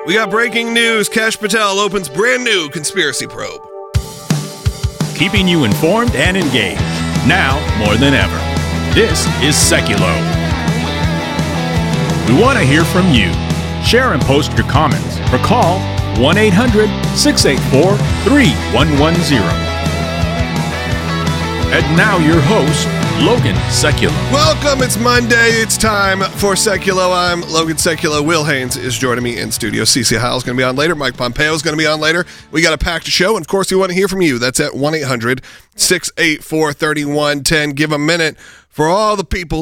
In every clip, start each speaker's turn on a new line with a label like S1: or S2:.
S1: We got breaking news. Kash Patel opens brand new conspiracy probe.
S2: Keeping you informed and engaged, now more than ever. This is Seculo. We want to hear from you. Share and post your comments or call 1-800-684-3110. And now your host, Logan Seculo.
S1: Welcome, it's Monday. It's time for Seculo. I'm Logan Seculo. Will Haynes is joining me in studio. CC Heil's going to be on later. Mike Pompeo is going to be on later. We got a packed show, and of course, we want to hear from you. That's at 1-800-684-3110. Give a minute for all the people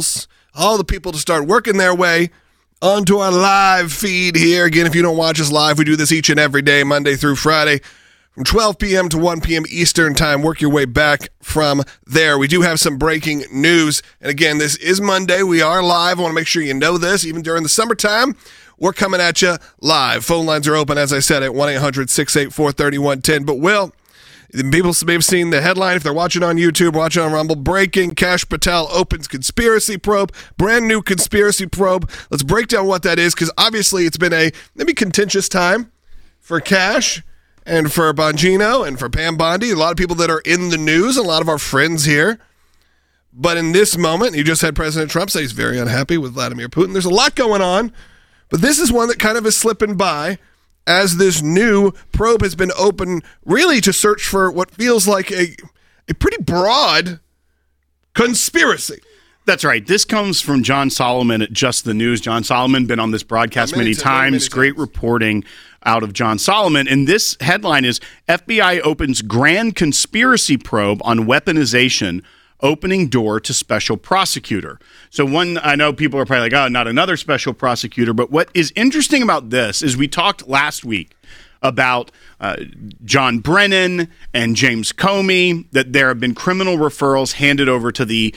S1: to start working their way onto our live feed here. Again, if you don't watch us live, we do this each and every day, Monday through Friday, from 12 p.m. to 1 p.m. Eastern Time. Work your way back from there. We do have some breaking news. And again, this is Monday. We are live. I want to make sure you know this. Even during the summertime, we're coming at you live. Phone lines are open, as I said, at 1-800-684-3110. But Will, people may have seen the headline if they're watching on YouTube, watching on Rumble. Breaking: Kash Patel opens conspiracy probe. Brand new conspiracy probe. Let's break down what that is, because obviously it's been a maybe contentious time for Kash and for Bongino and for Pam Bondi, a lot of people that are in the news, a lot of our friends here. But in this moment, you just had President Trump say he's very unhappy with Vladimir Putin. There's a lot going on, but this is one that kind of is slipping by as this new probe has been open really to search for what feels like a pretty broad conspiracy.
S3: That's right. This comes from John Solomon at Just the News. John Solomon, been on this broadcast many times. Great reporting out of John Solomon. And this headline is, FBI opens grand conspiracy probe on weaponization, opening door to special prosecutor. So I know people are probably like, oh, not another special prosecutor. But what is interesting about this is we talked last week about John Brennan and James Comey, that there have been criminal referrals handed over to the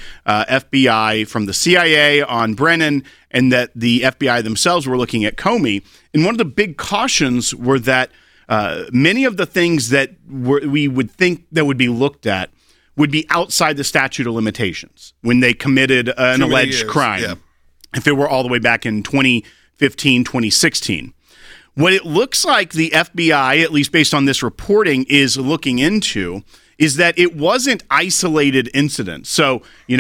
S3: FBI from the CIA on Brennan, and that the FBI themselves were looking at Comey. And one of the big cautions were that many of the things that we would think that would be looked at would be outside the statute of limitations when they committed an alleged crime, if it were all the way back in 2015, 2016. What it looks like the FBI, at least based on this reporting, is looking into is that it wasn't isolated incidents. So,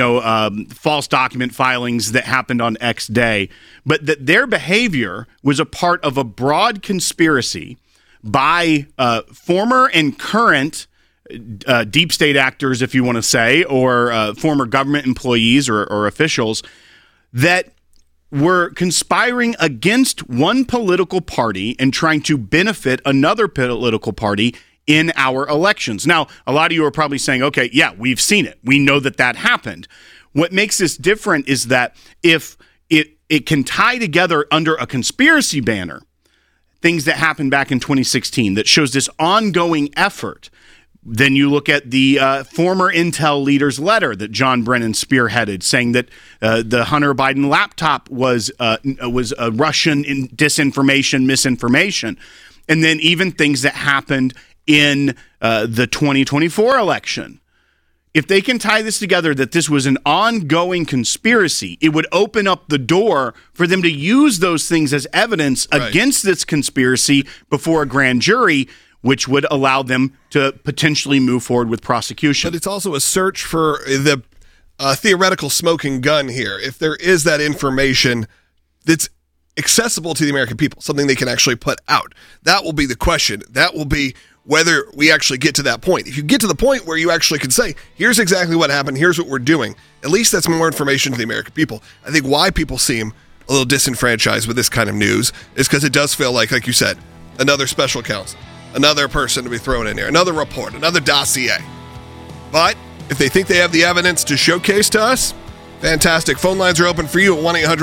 S3: false document filings that happened on X day, but that their behavior was a part of a broad conspiracy by former and current deep state actors, if you want to say, or former government employees or officials that were conspiring against one political party and trying to benefit another political party in our elections. Now, a lot of you are probably saying, okay, yeah, we've seen it. We know that happened. What makes this different is that if it can tie together under a conspiracy banner things that happened back in 2016 that shows this ongoing effort. Then you look at the former Intel leader's letter that John Brennan spearheaded, saying that the Hunter Biden laptop was Russian disinformation, misinformation. And then even things that happened in the 2024 election. If they can tie this together, that this was an ongoing conspiracy, it would open up the door for them to use those things as evidence against this conspiracy before a grand jury, which would allow them to potentially move forward with prosecution.
S1: But it's also a search for the theoretical smoking gun here. If there is that information that's accessible to the American people, something they can actually put out, that will be the question. That will be whether we actually get to that point. If you get to the point where you actually can say, here's exactly what happened, here's what we're doing, at least that's more information to the American people. I think why people seem a little disenfranchised with this kind of news is because it does feel like you said, another special counsel, another person to be thrown in there, another report, another dossier. But if they think they have the evidence to showcase to us, fantastic. Phone lines are open for you at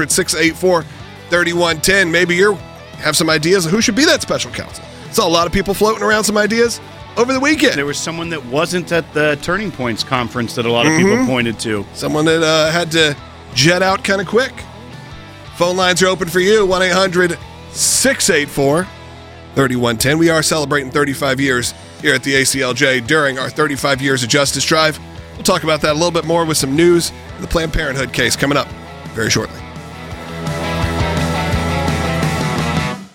S1: 1-800-684-3110. Maybe you have some ideas of who should be that special counsel. Saw a lot of people floating around some ideas over the weekend.
S3: There was someone that wasn't at the Turning Points conference that a lot of people pointed to.
S1: Someone that had to jet out kind of quick. Phone lines are open for you, 1-800-684-3110. We are celebrating 35 years here at the ACLJ during our 35 Years of Justice Drive. We'll talk about that a little bit more with some news. The Planned Parenthood case coming up very shortly.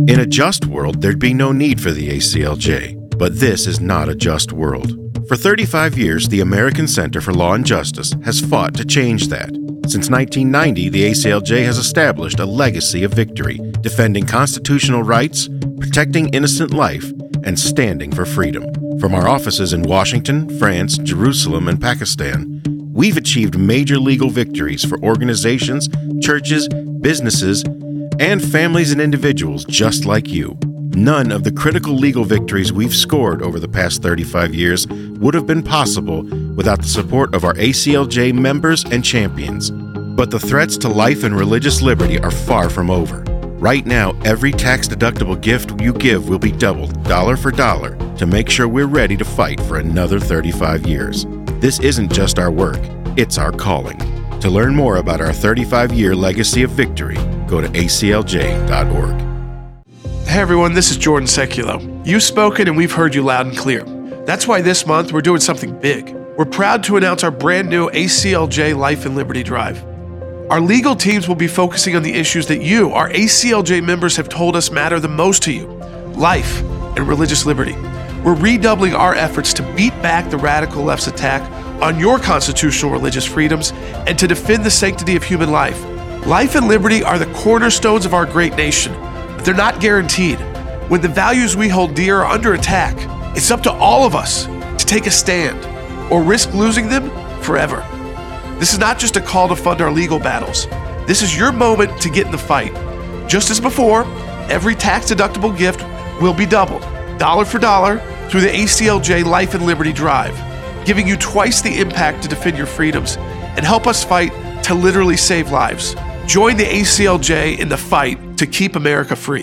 S4: In a just world, there'd be no need for the ACLJ, but this is not a just world. For 35 years, the American Center for Law and Justice has fought to change that. Since 1990, the ACLJ has established a legacy of victory, defending constitutional rights, protecting innocent life, and standing for freedom. From our offices in Washington, France, Jerusalem, and Pakistan, we've achieved major legal victories for organizations, churches, businesses, and families and individuals just like you. None of the critical legal victories we've scored over the past 35 years would have been possible without the support of our ACLJ members and champions. But the threats to life and religious liberty are far from over. Right now, every tax-deductible gift you give will be doubled, dollar for dollar, to make sure we're ready to fight for another 35 years. This isn't just our work, it's our calling. To learn more about our 35-year legacy of victory, go to aclj.org.
S5: Hey everyone, this is Jordan Seculo. You've spoken and we've heard you loud and clear. That's why this month we're doing something big. We're proud to announce our brand new ACLJ Life and Liberty Drive. Our legal teams will be focusing on the issues that you, our ACLJ members, have told us matter the most to you: life and religious liberty. We're redoubling our efforts to beat back the radical left's attack on your constitutional religious freedoms and to defend the sanctity of human life. Life and liberty are the cornerstones of our great nation, but they're not guaranteed. When the values we hold dear are under attack, it's up to all of us to take a stand or risk losing them forever. This is not just a call to fund our legal battles. This is your moment to get in the fight. Just as before, every tax-deductible gift will be doubled, dollar for dollar, through the ACLJ Life and Liberty Drive, giving you twice the impact to defend your freedoms and help us fight to literally save lives. Join the ACLJ in the fight to keep America free.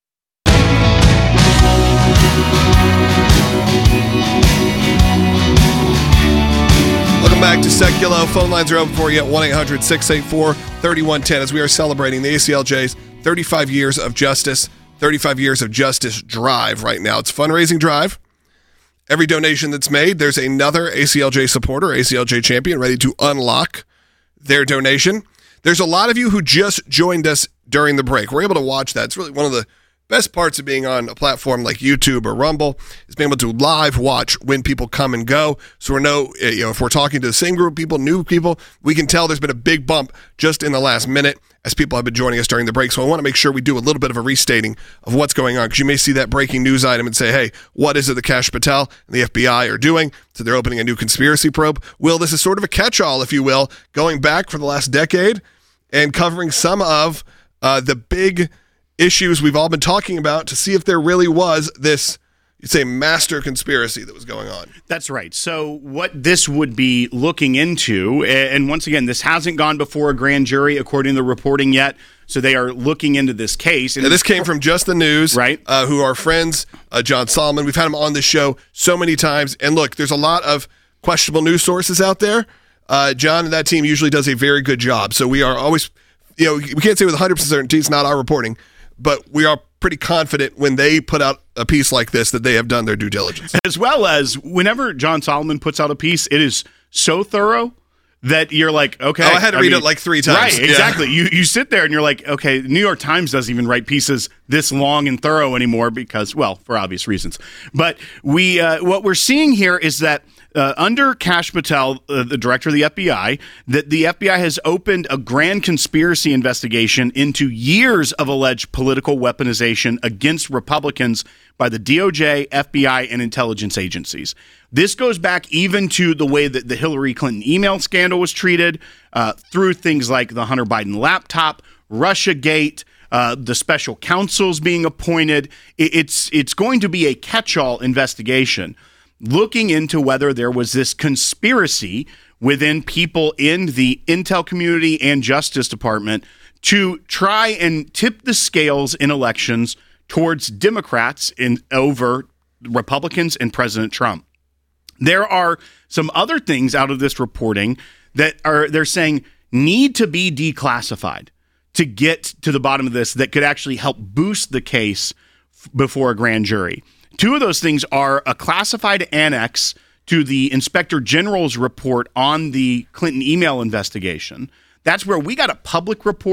S1: Welcome back to Seculo. Phone lines are open for you at 1-800-684-3110 as we are celebrating the ACLJ's 35 years of justice, 35 years of justice drive right now. It's a fundraising drive. Every donation that's made, there's another ACLJ supporter, ACLJ champion, ready to unlock their donation. There's a lot of you who just joined us during the break. We're able to watch that. It's really one of the best parts of being on a platform like YouTube or Rumble is being able to live watch when people come and go. So we know, if we're talking to the same group of people, new people, we can tell there's been a big bump just in the last minute as people have been joining us during the break. So I want to make sure we do a little bit of a restating of what's going on, because you may see that breaking news item and say, hey, what is it that Kash Patel and the FBI are doing? So they're opening a new conspiracy probe. Will, this is sort of a catch-all, if you will, going back for the last decade and covering some of the big issues we've all been talking about to see if there really was this, you'd say, master conspiracy that was going on.
S3: That's right. So what this would be looking into, and once again, this hasn't gone before a grand jury according to the reporting yet, so they are looking into this case. And
S1: this came from Just the News,
S3: right?
S1: Who are friends, John Solomon. We've had him on this show so many times. And look, there's a lot of questionable news sources out there. John and that team usually does a very good job. So we are always, we can't say with 100% certainty, it's not our reporting, but we are pretty confident when they put out a piece like this that they have done their due diligence.
S3: As well as whenever John Solomon puts out a piece, it is so thorough that you're like, okay.
S1: I had to read it like 3 times.
S3: Right, exactly. Yeah. You sit there and you're like, okay, the New York Times doesn't even write pieces this long and thorough anymore because, well, for obvious reasons. But what we're seeing here is that under Kash Patel, the director of the FBI, that the FBI has opened a grand conspiracy investigation into years of alleged political weaponization against Republicans by the DOJ, FBI, and intelligence agencies. This goes back even to the way that the Hillary Clinton email scandal was treated, through things like the Hunter Biden laptop, Russiagate, the special counsels being appointed. It's going to be a catch-all investigation looking into whether there was this conspiracy within people in the intel community and Justice Department to try and tip the scales in elections towards Democrats over Republicans and President Trump. There are some other things out of this reporting that they're saying need to be declassified to get to the bottom of this that could actually help boost the case before a grand jury. 2 of those things are a classified annex to the Inspector General's report on the Clinton email investigation. That's where we got a public report,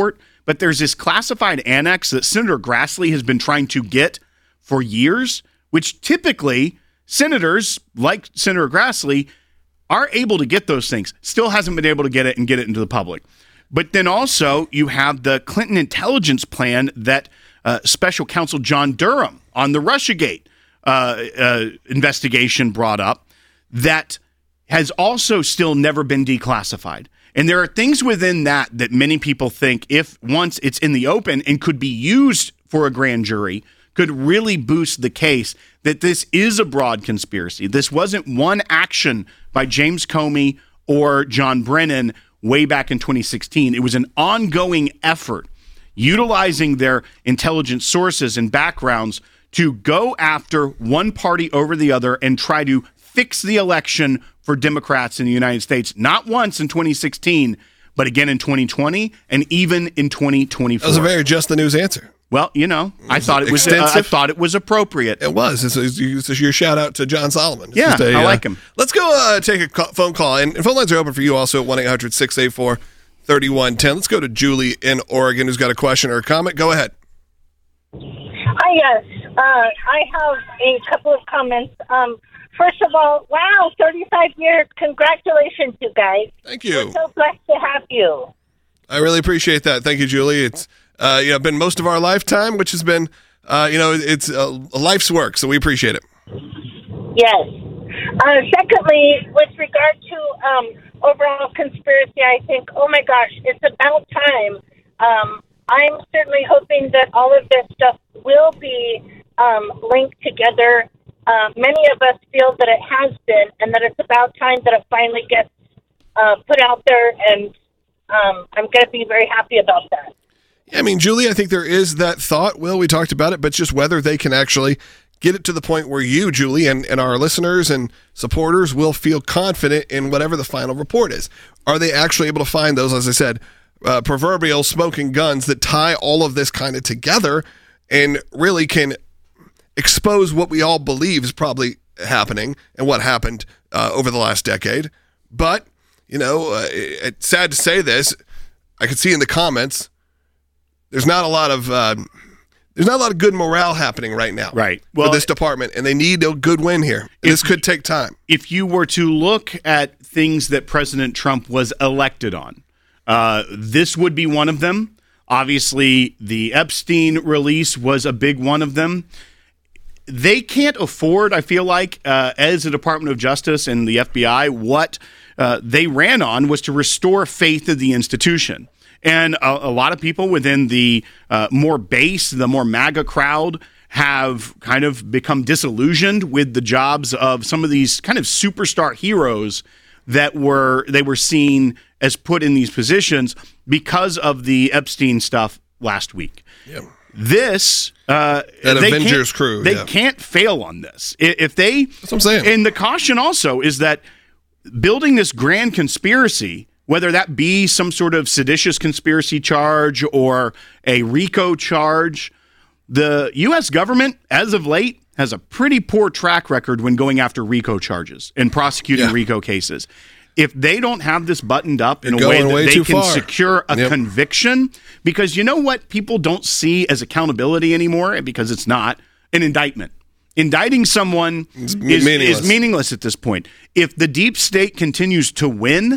S3: but there's this classified annex that Senator Grassley has been trying to get for years, which typically senators like Senator Grassley are able to get those things. Still hasn't been able to get it and get it into the public. But then also you have the Clinton intelligence plan that Special Counsel John Durham on the Russiagate investigation brought up that has also still never been declassified. And there are things within that many people think, if once it's in the open and could be used for a grand jury, could really boost the case that this is a broad conspiracy. This wasn't one action by James Comey or John Brennan way back in 2016. It was an ongoing effort utilizing their intelligence sources and backgrounds to go after one party over the other and try to fix the election for Democrats in the United States, not once in 2016, but again in 2020 and even in 2024.
S1: That was a very Just the News answer.
S3: Well, I thought it was appropriate.
S1: It was. It's your shout out to John Solomon.
S3: Yeah, I like him.
S1: Let's go take a phone call. And phone lines are open for you also at 1-800-684-3110. Let's go to Julie in Oregon who's got a question or a comment. Go ahead.
S6: Hi, yes. I have a couple of comments. First of all, wow, 35 years. Congratulations, you guys.
S1: Thank you.
S6: We're so blessed to have you.
S1: I really appreciate that. Thank you, Julie. It's been most of our lifetime, which has been, it's a life's work, so we appreciate it.
S6: Yes. Secondly, with regard to overall conspiracy, I think, oh my gosh, it's about time. I'm certainly hoping that all of this stuff will be linked together. Many of us feel that it has been, and that it's about time that it finally gets put out there, and I'm going to be very happy about that.
S1: Yeah, I mean, Julie, I think there is that thought. Will, we talked about it, but just whether they can actually get it to the point where you, Julie, and our listeners and supporters will feel confident in whatever the final report is. Are they actually able to find those, as I said, proverbial smoking guns that tie all of this kind of together and really can expose what we all believe is probably happening and what happened over the last decade? But, it's sad to say this. I could see in the comments, there's not a lot of good morale happening right now,
S3: right?
S1: For this department, and they need a good win here. This could take time.
S3: If you were to look at things that President Trump was elected on, this would be one of them. Obviously, the Epstein release was a big one of them. They can't afford, I feel like, as the Department of Justice and the FBI, what they ran on was to restore faith in the institution. And a lot of people within the more base, the more MAGA crowd, have kind of become disillusioned with the jobs of some of these kind of superstar heroes that they were seen as put in these positions because of the Epstein stuff last week.
S1: Yep.
S3: This
S1: that Avengers crew,
S3: they can't fail on this. If they,
S1: that's what I'm saying.
S3: And the caution also is that building this grand conspiracy, whether that be some sort of seditious conspiracy charge or a RICO charge, the U.S. government, as of late, has a pretty poor track record when going after RICO charges and prosecuting RICO cases. If they don't have this buttoned up in a way that they can secure a conviction, because you know what people don't see as accountability anymore, because it's not an indictment. Indicting someone is meaningless at this point. If the deep state continues to win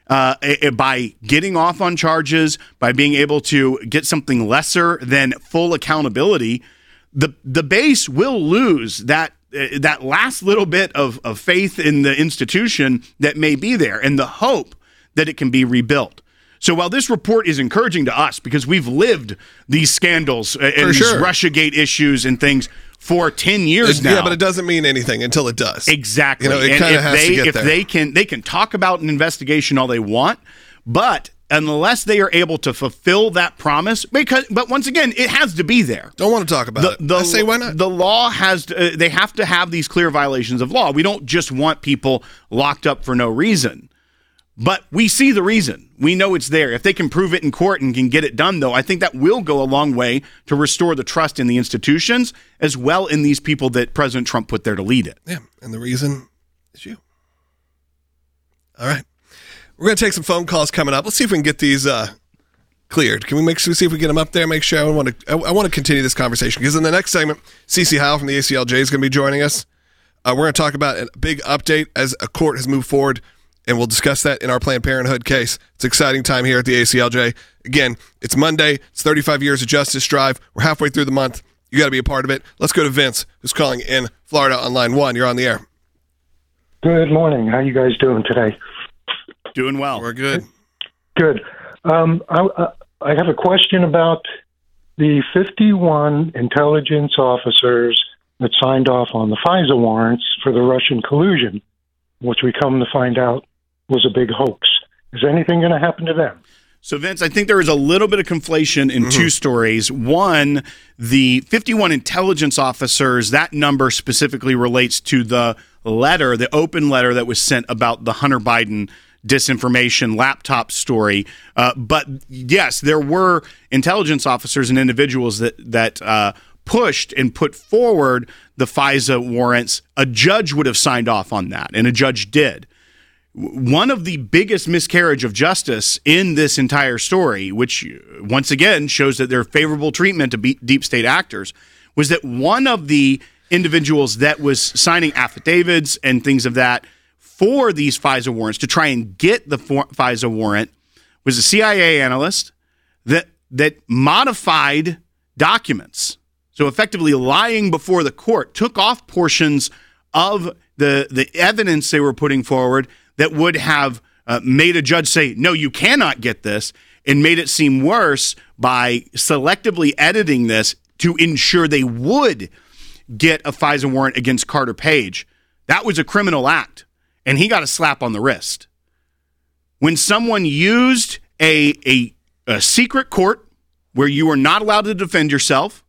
S3: by getting off on charges, by being able to get something lesser than full accountability, the base will lose that last little bit of faith in the institution that may be there and the hope that it can be rebuilt. So while this report is encouraging to us because we've lived these scandals and these Russiagate issues and things for 10 years now.
S1: Yeah, but it doesn't mean anything until it does.
S3: Exactly.
S1: It kind of has to get there.
S3: They can talk about an investigation all they want, but unless they are able to fulfill that promise, but once again, it has to be there.
S1: Don't want to talk about it. I say why not?
S3: The law has to, they have to have these clear violations of law. We don't just want people locked up for no reason. But we see the reason. We know it's there. If they can prove it in court and can get it done, though, I think that will go a long way to restore the trust in the institutions as well in these people that President Trump put there to lead it.
S1: Yeah, and the reason is you. All right. We're going to take some phone calls coming up. Let's see if we can get these cleared. Can we see if we get him up there? Make sure. I want to continue this conversation because in the next segment, CeCe Howell from the ACLJ is going to be joining us. We're going to talk about a big update as a court has moved forward, and we'll discuss that in our Planned Parenthood case. It's an exciting time here at the ACLJ. Again, it's Monday. It's 35 years of Justice Drive. We're halfway through the month. You got to be a part of it. Let's go to Vince, who's calling in Florida on line 1. You're on the air.
S7: Good morning. How you guys doing today?
S3: Doing well.
S1: We're good.
S7: Good. I have a question about the 51 intelligence officers that signed off on the FISA warrants for the Russian collusion, which we come to find out was a big hoax. Is anything going to happen to them?
S3: So, Vince, I think there is a little bit of conflation in two stories. One, the 51 intelligence officers, that number specifically relates to the letter, the open letter that was sent about the Hunter Biden disinformation laptop story. But yes, there were intelligence officers and individuals that pushed and put forward the FISA warrants. A judge would have signed off on that, and a judge did. One of the biggest miscarriage of justice in this entire story, which once again shows that there's favorable treatment to deep state actors, was that one of the individuals that was signing affidavits and things of that for these FISA warrants to try and get the FISA warrant was a CIA analyst that modified documents. So effectively lying before the court, took off portions of the evidence they were putting forward that would have made a judge say, no, you cannot get this, and made it seem worse by selectively editing this to ensure they would get a FISA warrant against Carter Page. That was a criminal act, and he got a slap on the wrist. When someone used a secret court where you are not allowed to defend yourself,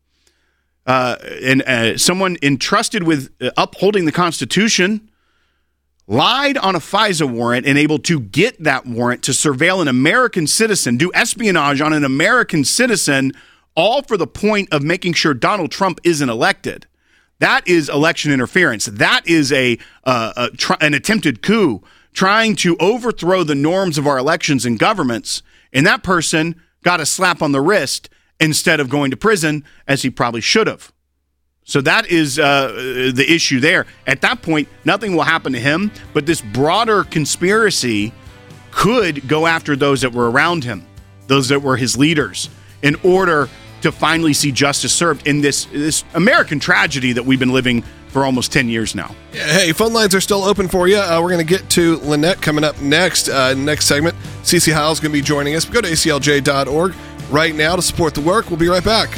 S3: and someone entrusted with upholding the Constitution lied on a FISA warrant and able to get that warrant to surveil an American citizen, do espionage on an American citizen, all for the point of making sure Donald Trump isn't elected. That is election interference. That is an attempted coup, trying to overthrow the norms of our elections and governments. And that person got a slap on the wrist instead of going to prison, as he probably should have. So that is the issue there. At that point, nothing will happen to him, but this broader conspiracy could go after those that were around him, those that were his leaders, in order to finally see justice served in this American tragedy that we've been living for almost 10 years now.
S1: Yeah, hey, phone lines are still open for you. We're going to get to Lynette coming up next segment. CeCe Howell's going to be joining us. Go to aclj.org right now to support the work. We'll be right back.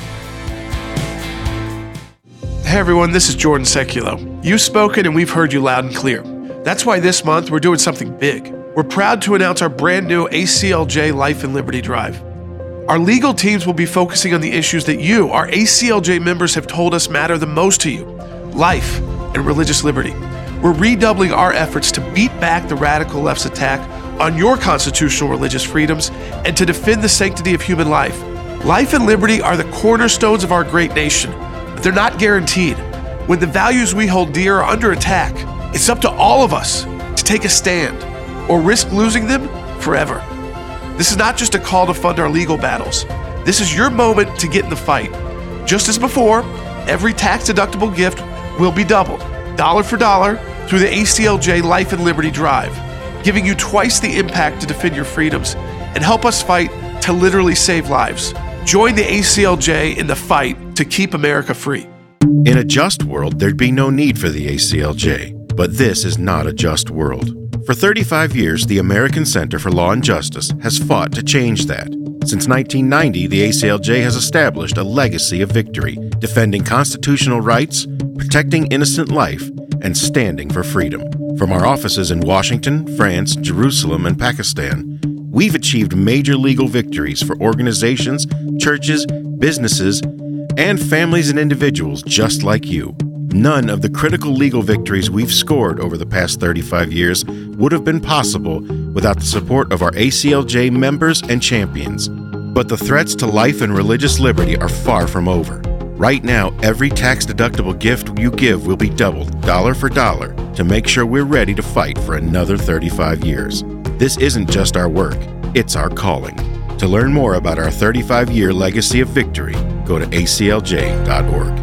S5: Hey everyone, this is Jordan Seculo. You've spoken and we've heard you loud and clear. That's why this month we're doing something big. We're proud to announce our brand new ACLJ Life and Liberty Drive. Our legal teams will be focusing on the issues that you, our ACLJ members, have told us matter the most to you: life and religious liberty. We're redoubling our efforts to beat back the radical left's attack on your constitutional religious freedoms and to defend the sanctity of human life. Life and liberty are the cornerstones of our great nation, but they're not guaranteed. When the values we hold dear are under attack, it's up to all of us to take a stand or risk losing them forever. This is not just a call to fund our legal battles. This is your moment to get in the fight. Just as before, every tax-deductible gift will be doubled, dollar for dollar, through the ACLJ Life and Liberty Drive, giving you twice the impact to defend your freedoms and help us fight to literally save lives. Join the ACLJ in the fight to keep America free.
S4: In a just world, there'd be no need for the ACLJ. But this is not a just world. For 35 years, the American Center for Law and Justice has fought to change that. Since 1990, the ACLJ has established a legacy of victory, defending constitutional rights, protecting innocent life, and standing for freedom. From our offices in Washington, France, Jerusalem, and Pakistan, we've achieved major legal victories for organizations, churches, businesses, and families and individuals just like you. None of the critical legal victories we've scored over the past 35 years would have been possible without the support of our ACLJ members and champions. But the threats to life and religious liberty are far from over. Right now, every tax-deductible gift you give will be doubled, dollar for dollar, to make sure we're ready to fight for another 35 years. This isn't just our work, it's our calling. To learn more about our 35-year legacy of victory, go to aclj.org.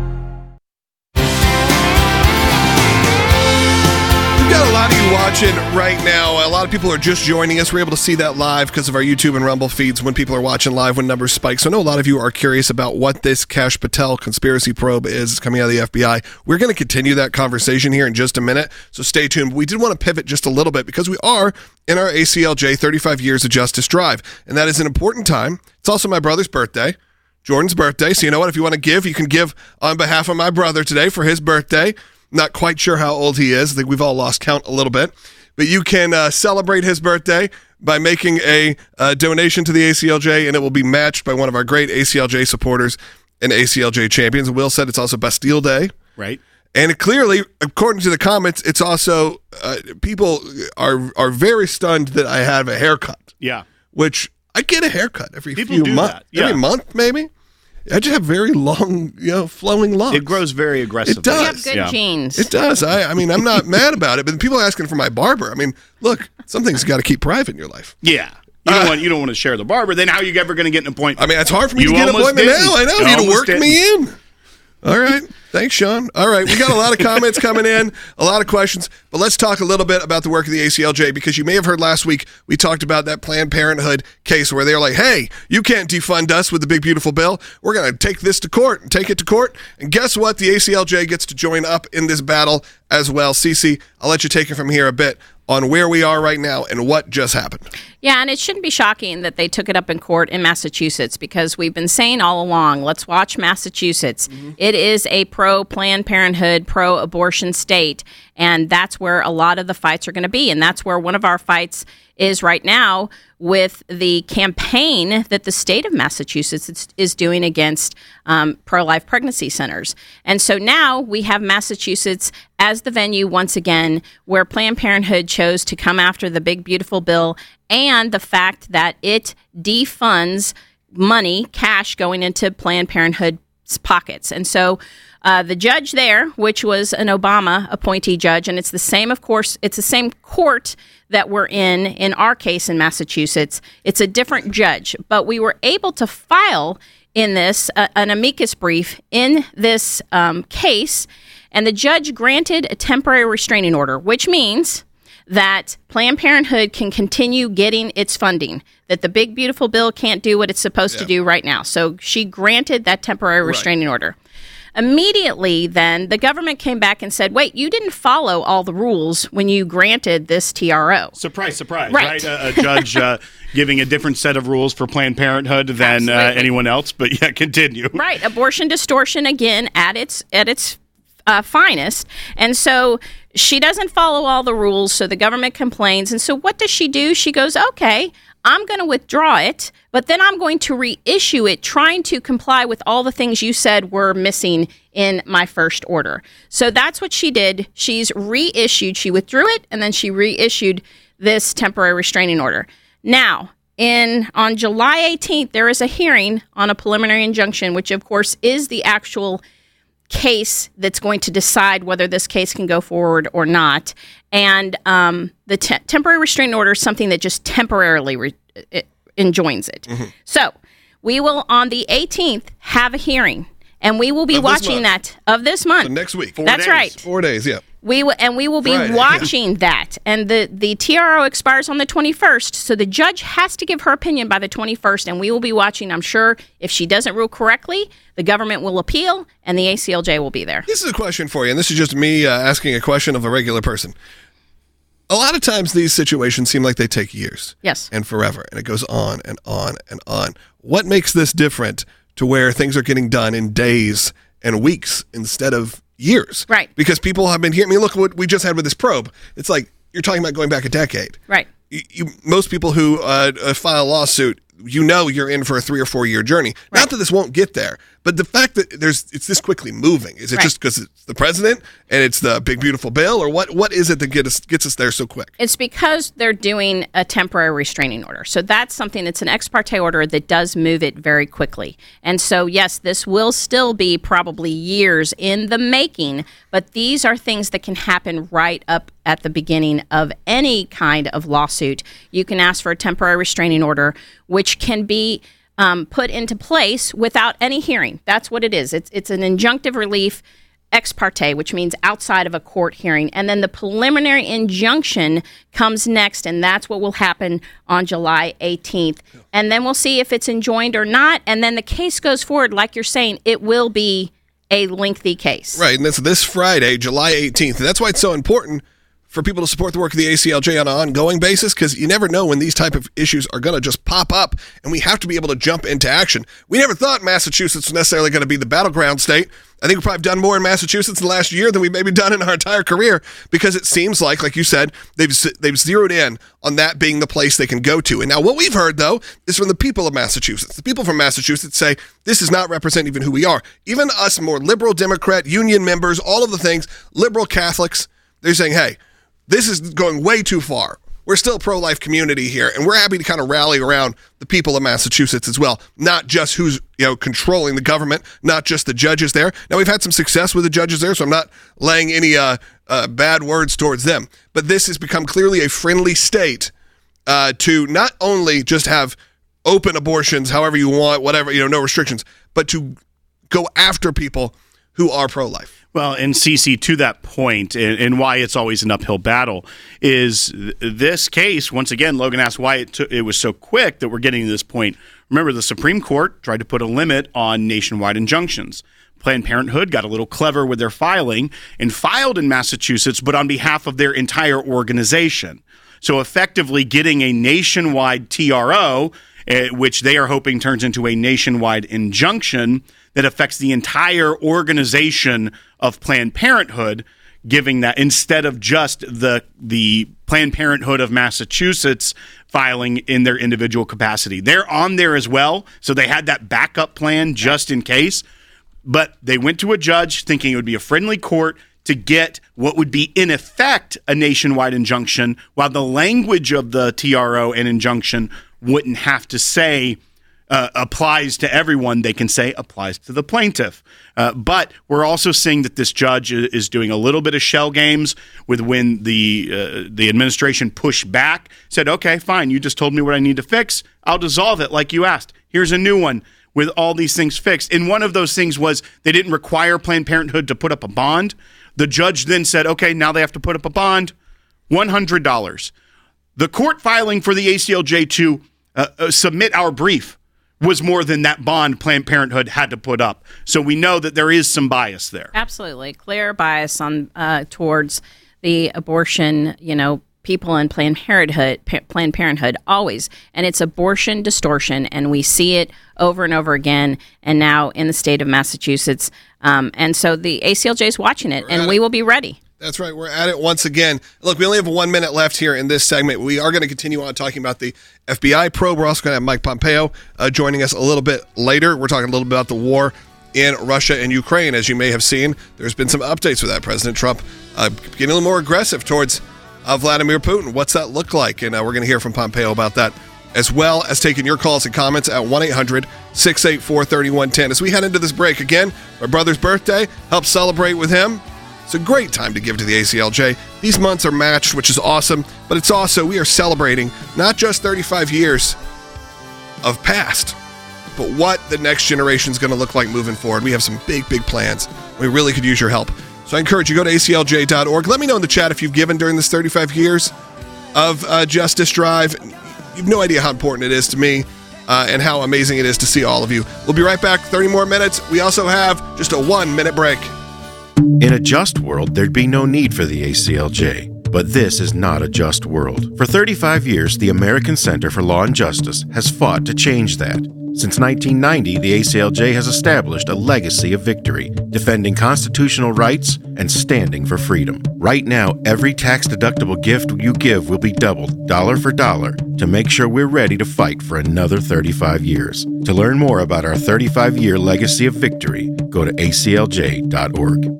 S1: We've got a lot of you watching right now. A lot of people are just joining us. We're able to see that live because of our YouTube and Rumble feeds when people are watching live, when numbers spike. So I know a lot of you are curious about what this Kash Patel conspiracy probe is coming out of the FBI. We're going to continue that conversation here in just a minute, so stay tuned. We did want to pivot just a little bit because we are in our ACLJ 35 Years of Justice Drive, and that is an important time. It's also my brother's birthday, Jordan's birthday. So you know what? If you want to give, you can give on behalf of my brother today for his birthday. Not quite sure how old he is. I think we've all lost count a little bit. But you can celebrate his birthday by making a donation to the ACLJ, and it will be matched by one of our great ACLJ supporters and ACLJ champions. Will said it's also Bastille Day.
S3: Right.
S1: And clearly, according to the comments, it's also people are very stunned that I have a haircut.
S3: Yeah.
S1: Which I get a haircut every
S3: People
S1: few
S3: do
S1: months.
S3: that. Yeah.
S1: Every month, maybe. I just have very long, flowing locks.
S3: It grows very aggressively.
S1: It does.
S8: You have good genes.
S1: It does. I mean, I'm not mad about it, but people are asking for my barber. I mean, look, some things you got to keep private in your life.
S3: Yeah. You don't want to share the barber. Then how are you ever going to get an appointment?
S1: I mean, it's hard for me to get an appointment now. I know. You need to work me in. All right. Thanks, Sean. All right. We got a lot of comments coming in, a lot of questions, but let's talk a little bit about the work of the ACLJ, because you may have heard last week we talked about that Planned Parenthood case where they're like, hey, you can't defund us with the big, beautiful bill. We're going to take this to court and take it to court. And guess what? The ACLJ gets to join up in this battle as well. Cece, I'll let you take it from here a bit on where we are right now and what just happened.
S8: Yeah, and it shouldn't be shocking that they took it up in court in Massachusetts, because we've been saying all along, let's watch Massachusetts. Mm-hmm. It is a pro-Planned Parenthood, pro-abortion state, and that's where a lot of the fights are going to be, and that's where one of our fights is right now with the campaign that the state of Massachusetts is doing against pro-life pregnancy centers. And so now we have Massachusetts as the venue once again where Planned Parenthood chose to come after the big, beautiful bill and the fact that it defunds money, cash going into Planned Parenthood's pockets. And so the judge there, which was an Obama appointee judge, and it's the same, of course, it's the same court that we're in our case in Massachusetts. It's a different judge, but we were able to file in this an amicus brief in this case, and the judge granted a temporary restraining order, which means that Planned Parenthood can continue getting its funding, that the big, beautiful bill can't do what it's supposed to do right now. So she granted that temporary restraining order. Immediately, then, the government came back and said, wait, you didn't follow all the rules when you granted this TRO.
S3: Surprise, surprise, right? A judge giving a different set of rules for Planned Parenthood than anyone else, but yeah, continue.
S8: Right, abortion distortion, again, at its finest. And so she doesn't follow all the rules, so the government complains. And so what does she do? She goes, okay, I'm going to withdraw it, but then I'm going to reissue it, trying to comply with all the things you said were missing in my first order. So that's what she did. She's reissued. She withdrew it, and then she reissued this temporary restraining order. Now, on July 18th, there is a hearing on a preliminary injunction, which, of course, is the actual case that's going to decide whether this case can go forward or not. And the temporary restraining order is something that just temporarily enjoins it. Mm-hmm. So we will, on the 18th, have a hearing, and we will be watching that of this month.
S1: So next week.
S8: That's right.
S1: 4 days, yeah.
S8: We will be watching that. And the TRO expires on the 21st, so the judge has to give her opinion by the 21st, and we will be watching. I'm sure if she doesn't rule correctly, the government will appeal, and the ACLJ will be there.
S1: This is a question for you, and this is just me asking a question of a regular person. A lot of times these situations seem like they take years.
S8: Yes.
S1: And forever, and it goes on and on and on. What makes this different to where things are getting done in days and weeks instead of years?
S8: Right.
S1: Because people have been here. I mean, look what we just had with this probe. It's like you're talking about going back a decade.
S8: Right.
S1: Most people who file a lawsuit, you're in for a 3 or 4 year journey. Right. Not that this won't get there, but the fact that it's this quickly moving. Is it just because it's the president and it's the big, beautiful bill, or what is it that gets us there so quick?
S8: It's because they're doing a temporary restraining order. So that's something that's an ex parte order that does move it very quickly. And so, yes, this will still be probably years in the making, but these are things that can happen right up at the beginning of any kind of lawsuit lawsuit, you can ask for a temporary restraining order, which can be put into place without any hearing. That's what it is. It's an injunctive relief ex parte, which means outside of a court hearing. And then the preliminary injunction comes next, and that's what will happen on July 18th. And then we'll see if it's enjoined or not. And then the case goes forward. Like you're saying, it will be a lengthy case.
S1: Right, and that's this Friday, July 18th. And that's why it's so important for people to support the work of the ACLJ on an ongoing basis, because you never know when these type of issues are going to just pop up, and we have to be able to jump into action. We never thought Massachusetts was necessarily going to be the battleground state. I think we've probably done more in Massachusetts in the last year than we've maybe done in our entire career, because it seems like you said, they've zeroed in on that being the place they can go to. And now what we've heard, though, is from the people of Massachusetts. The people from Massachusetts say this does not represent even who we are. Even us more liberal Democrat, union members, all of the things, liberal Catholics, they're saying, hey, this is going way too far. We're still a pro-life community here, and we're happy to kind of rally around the people of Massachusetts as well, not just who's controlling the government, not just the judges there. Now, we've had some success with the judges there, so I'm not laying any bad words towards them. But this has become clearly a friendly state to not only just have open abortions however you want, whatever, no restrictions, but to go after people who are pro-life.
S3: Well, and Cece, to that point, and why it's always an uphill battle, is this case, once again, Logan asked why it was so quick that we're getting to this point. Remember, the Supreme Court tried to put a limit on nationwide injunctions. Planned Parenthood got a little clever with their filing and filed in Massachusetts, but on behalf of their entire organization. So effectively getting a nationwide TRO, which they are hoping turns into a nationwide injunction that affects the entire organization of Planned Parenthood, giving that instead of just the Planned Parenthood of Massachusetts filing in their individual capacity. They're on there as well, so they had that backup plan just in case. But they went to a judge thinking it would be a friendly court to get what would be, in effect, a nationwide injunction, while the language of the TRO and injunction wouldn't have to say applies to everyone. They can say applies to the plaintiff. But we're also seeing that this judge is doing a little bit of shell games with when the administration pushed back, said, okay, fine, you just told me what I need to fix. I'll dissolve it like you asked. Here's a new one with all these things fixed. And one of those things was they didn't require Planned Parenthood to put up a bond. The judge then said, okay, now they have to put up a bond, $100. The court filing for the ACLJ to submit our brief was more than that bond Planned Parenthood had to put up. So we know that there is some bias there.
S8: Absolutely. Clear bias on towards the abortion, people in Planned Parenthood always. And it's abortion distortion, and we see it over and over again, and now in the state of Massachusetts. And so the ACLJ is watching it, and we will be ready.
S1: That's right. We're at it once again. Look, we only have 1 minute left here in this segment. We are going to continue on talking about the FBI probe. We're also going to have Mike Pompeo joining us a little bit later. We're talking a little bit about the war in Russia and Ukraine. As you may have seen, there's been some updates with that. President Trump getting a little more aggressive towards Vladimir Putin. What's that look like? And we're going to hear from Pompeo about that, as well as taking your calls and comments at 1-800-684-3110. As we head into this break again, my brother's birthday, help celebrate with him. It's a great time to give to the ACLJ. These months are matched, which is awesome, but it's also, we are celebrating not just 35 years of past, but what the next generation is going to look like moving forward. We have some big, big plans. We really could use your help. So I encourage you, go to aclj.org. Let me know in the chat if you've given during this 35 years of Justice Drive. You have no idea how important it is to me and how amazing it is to see all of you. We'll be right back, 30 more minutes. We also have just a 1 minute break.
S4: In a just world, there'd be no need for the ACLJ. But this is not a just world. For 35 years, the American Center for Law and Justice has fought to change that. Since 1990, the ACLJ has established a legacy of victory, defending constitutional rights and standing for freedom. Right now, every tax-deductible gift you give will be doubled, dollar for dollar, to make sure we're ready to fight for another 35 years. To learn more about our 35-year legacy of victory, go to aclj.org.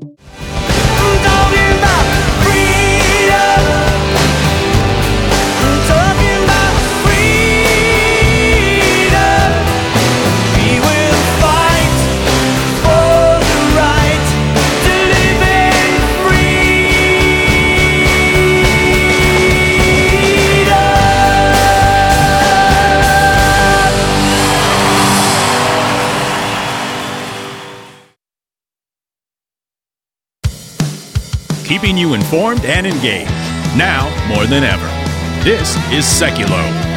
S2: keeping you informed and engaged. Now more than ever. This is Seculo.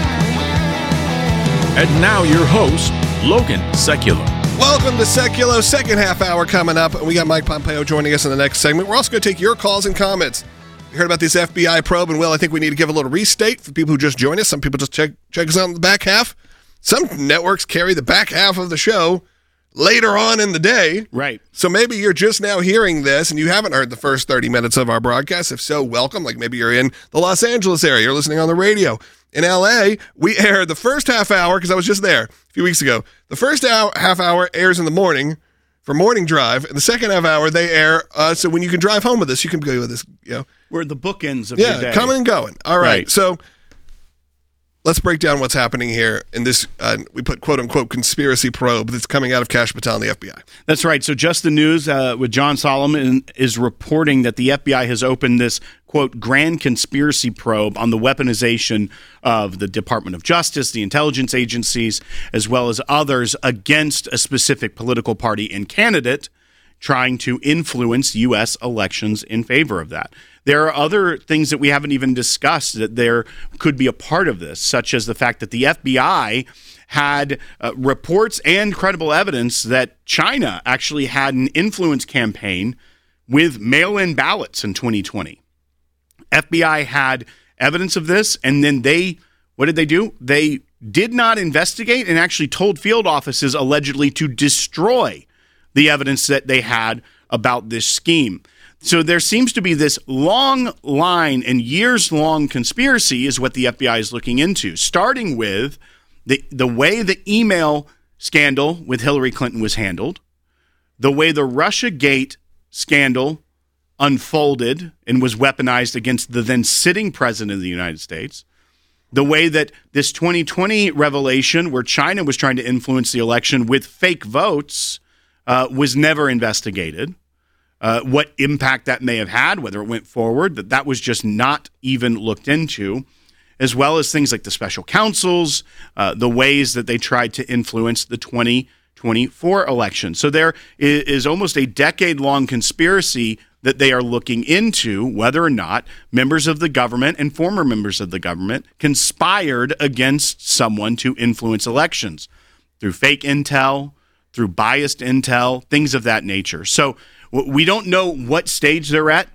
S2: And now your host, Logan Seculo.
S1: Welcome to Seculo, second half hour coming up. We got Mike Pompeo joining us in the next segment. We're also going to take your calls and comments. We heard about this FBI probe, and, Will, I think we need to give a little restate for people who just joined us. Some people just check us out in the back half. Some networks carry the back half of the show later on in the day.
S3: Right.
S1: So maybe you're just now hearing this, and you haven't heard the first 30 minutes of our broadcast. If so, welcome. Like maybe you're in the Los Angeles area. You're listening on the radio. In L.A., we aired the first half hour, because I was just there a few weeks ago. The first half hour airs in the morning for Morning Drive, and the second half hour they air, so when you can drive home with us, you can go with us.
S3: We're the bookends of your day.
S1: Coming and going. All right. So let's break down what's happening here in this, we put quote-unquote conspiracy probe that's coming out of Kash Patel and the FBI.
S3: That's right. So Just the News with John Solomon is reporting that the FBI has opened this, quote, grand conspiracy probe on the weaponization of the Department of Justice, the intelligence agencies, as well as others against a specific political party and candidate trying to influence U.S. elections in favor of that. There are other things that we haven't even discussed that there could be a part of this, such as the fact that the FBI had reports and credible evidence that China actually had an influence campaign with mail-in ballots in 2020. FBI had evidence of this, and then what did they do? They did not investigate and actually told field offices allegedly to destroy the evidence that they had about this scheme. So there seems to be this long line and years-long conspiracy is what the FBI is looking into, starting with the way the email scandal with Hillary Clinton was handled, the way the Russiagate scandal unfolded and was weaponized against the then sitting president of the United States, the way that this 2020 revelation where China was trying to influence the election with fake votes was never investigated. What impact that may have had, whether it went forward, that was just not even looked into, as well as things like the special counsels, the ways that they tried to influence the 2024 election. So there is almost a decade-long conspiracy that they are looking into whether or not members of the government and former members of the government conspired against someone to influence elections through fake intel, through biased intel, things of that nature. So we don't know what stage they're at.